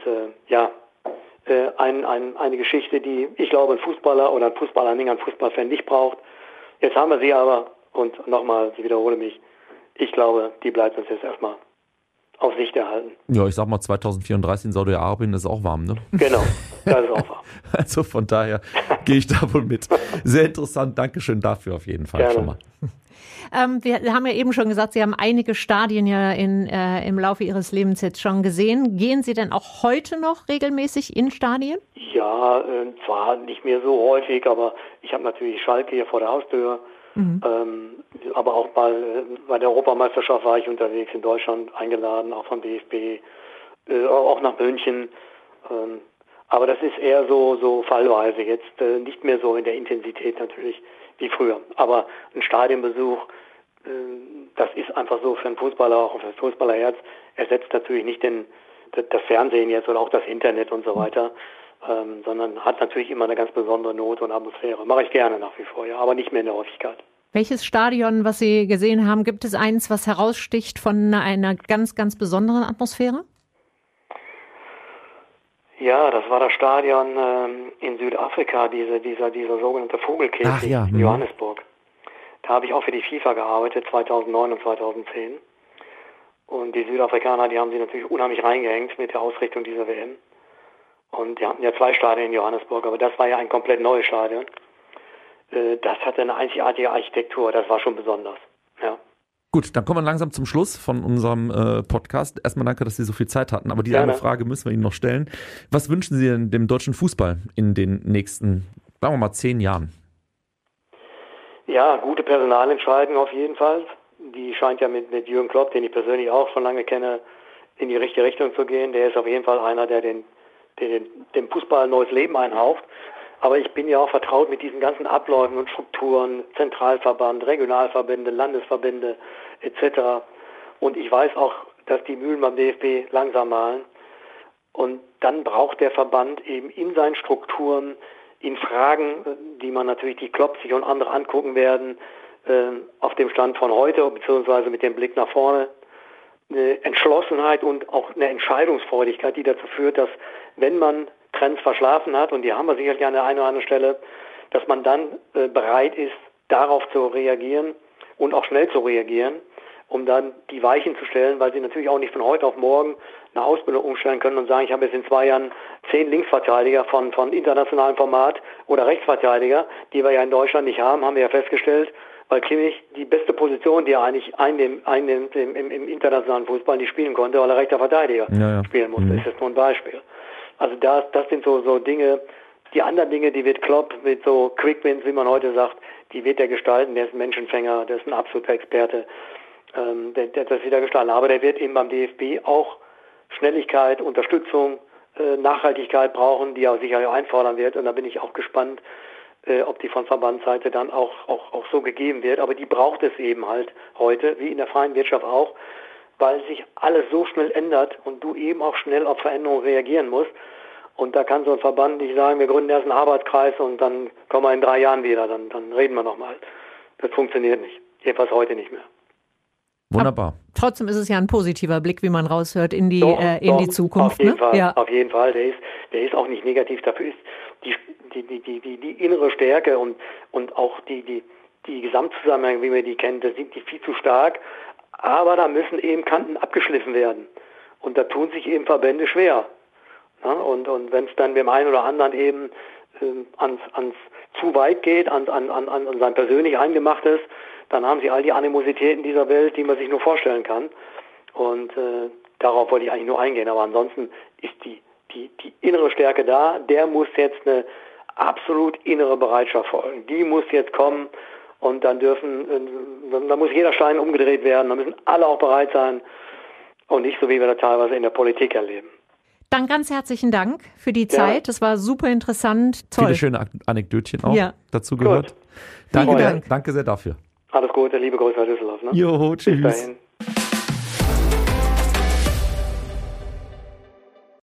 eine Geschichte, die ich glaube ein Fußballer oder ein Fußballanhänger, ein Fußballfan nicht braucht. Jetzt haben wir sie aber, und nochmal, ich wiederhole mich, ich glaube, die bleibt uns jetzt erstmal auf Sicht erhalten. Ja, ich sag mal 2034 in Saudi-Arabien ist auch warm, ne? Genau, das ist auch warm. Also von daher gehe ich da wohl mit. Sehr interessant, Dankeschön dafür auf jeden Fall Gerne. schon mal. Wir haben ja eben schon gesagt, Sie haben einige Stadien ja im Laufe Ihres Lebens jetzt schon gesehen. Gehen Sie denn auch heute noch regelmäßig in Stadien? Ja, zwar nicht mehr so häufig, aber ich habe natürlich Schalke hier vor der Haustür. Aber auch mal bei der Europameisterschaft war ich unterwegs in Deutschland, eingeladen, auch vom DFB, auch nach München. Aber das ist eher so fallweise, jetzt nicht mehr so in der Intensität natürlich wie früher. Aber ein Stadionbesuch, das ist einfach so für einen Fußballer, auch für das Fußballerherz, ersetzt natürlich nicht das Fernsehen jetzt oder auch das Internet und so weiter, sondern hat natürlich immer eine ganz besondere Note und Atmosphäre. Mache ich gerne nach wie vor, ja, aber nicht mehr in der Häufigkeit. Welches Stadion, was Sie gesehen haben, gibt es eins, was heraussticht von einer ganz, ganz besonderen Atmosphäre? Ja, das war das Stadion in Südafrika, dieser sogenannte Vogelkäfig in Johannesburg. Da habe ich auch für die FIFA gearbeitet, 2009 und 2010. Und die Südafrikaner, die haben sich natürlich unheimlich reingehängt mit der Ausrichtung dieser WM. Und die hatten ja 2 Stadien in Johannesburg, aber das war ja ein komplett neues Stadion. Das hatte eine einzigartige Architektur, das war schon besonders, ja. Gut, dann kommen wir langsam zum Schluss von unserem Podcast. Erstmal danke, dass Sie so viel Zeit hatten, aber diese eine Frage müssen wir Ihnen noch stellen. Was wünschen Sie denn dem deutschen Fußball in den nächsten, sagen wir mal, 10 Jahren? Ja, gute Personalentscheidung auf jeden Fall. Die scheint ja mit Jürgen Klopp, den ich persönlich auch schon lange kenne, in die richtige Richtung zu gehen. Der ist auf jeden Fall einer, der dem Fußball ein neues Leben einhaucht. Aber ich bin ja auch vertraut mit diesen ganzen Abläufen und Strukturen, Zentralverband, Regionalverbände, Landesverbände etc. Und ich weiß auch, dass die Mühlen beim DFB langsam mahlen. Und dann braucht der Verband eben in seinen Strukturen, in Fragen, die man natürlich die Klopp sich und andere angucken werden, auf dem Stand von heute, beziehungsweise mit dem Blick nach vorne, eine Entschlossenheit und auch eine Entscheidungsfreudigkeit, die dazu führt, dass wenn man Trends verschlafen hat, und die haben wir sicherlich an der einen oder anderen Stelle, dass man dann bereit ist, darauf zu reagieren und auch schnell zu reagieren, um dann die Weichen zu stellen, weil sie natürlich auch nicht von heute auf morgen eine Ausbildung umstellen können und sagen, ich habe jetzt in 2 Jahren 10 Linksverteidiger von internationalem Format oder Rechtsverteidiger, die wir ja in Deutschland nicht haben, haben wir ja festgestellt, weil Kimmich die beste Position, die er eigentlich einnimmt im internationalen Fußball, die spielen konnte, weil er rechter Verteidiger spielen musste. Das ist jetzt nur ein Beispiel. Also das sind so Dinge. Die anderen Dinge, die wird Klopp mit so Quick-Wins, wie man heute sagt, die wird er gestalten. Der ist ein Menschenfänger, der ist ein absoluter Experte. Der das wieder gestalten. Aber der wird eben beim DFB auch Schnelligkeit, Unterstützung, Nachhaltigkeit brauchen, die er sicherlich einfordern wird. Und da bin ich auch gespannt, ob die von Verbandsseite dann auch so gegeben wird. Aber die braucht es eben halt heute, wie in der freien Wirtschaft auch, weil sich alles so schnell ändert und du eben auch schnell auf Veränderungen reagieren musst. Und da kann so ein Verband nicht sagen, wir gründen erst einen Arbeitskreis und dann kommen wir in 3 Jahren wieder, dann reden wir nochmal. Das funktioniert nicht. Jedenfalls heute nicht mehr. Wunderbar. Aber trotzdem ist es ja ein positiver Blick, wie man raushört, in die Zukunft. Auf jeden Fall, ja. auf jeden Fall. Der ist auch nicht negativ. Dafür ist die innere Stärke und auch die Gesamtzusammenhänge, wie man die kennt, da sind die viel zu stark. Aber da müssen eben Kanten abgeschliffen werden. Und da tun sich eben Verbände schwer. Ja, und wenn es dann mit dem einen oder anderen eben ans zu weit geht, an sein persönlich Eingemachtes, dann haben sie all die Animositäten dieser Welt, die man sich nur vorstellen kann. Und darauf wollte ich eigentlich nur eingehen. Aber ansonsten ist die innere Stärke da. Der muss jetzt eine absolut innere Bereitschaft folgen. Die muss jetzt kommen und dann muss jeder Stein umgedreht werden, dann müssen alle auch bereit sein und nicht so, wie wir das teilweise in der Politik erleben. Dann ganz herzlichen Dank für die Zeit. Das war super interessant. Toll. Viele schöne Anekdötchen auch dazu gehört. Gut. Danke sehr dafür. Alles Gute, liebe Grüße aus Düsseldorf. Ne? Jo, tschüss. Bis dahin.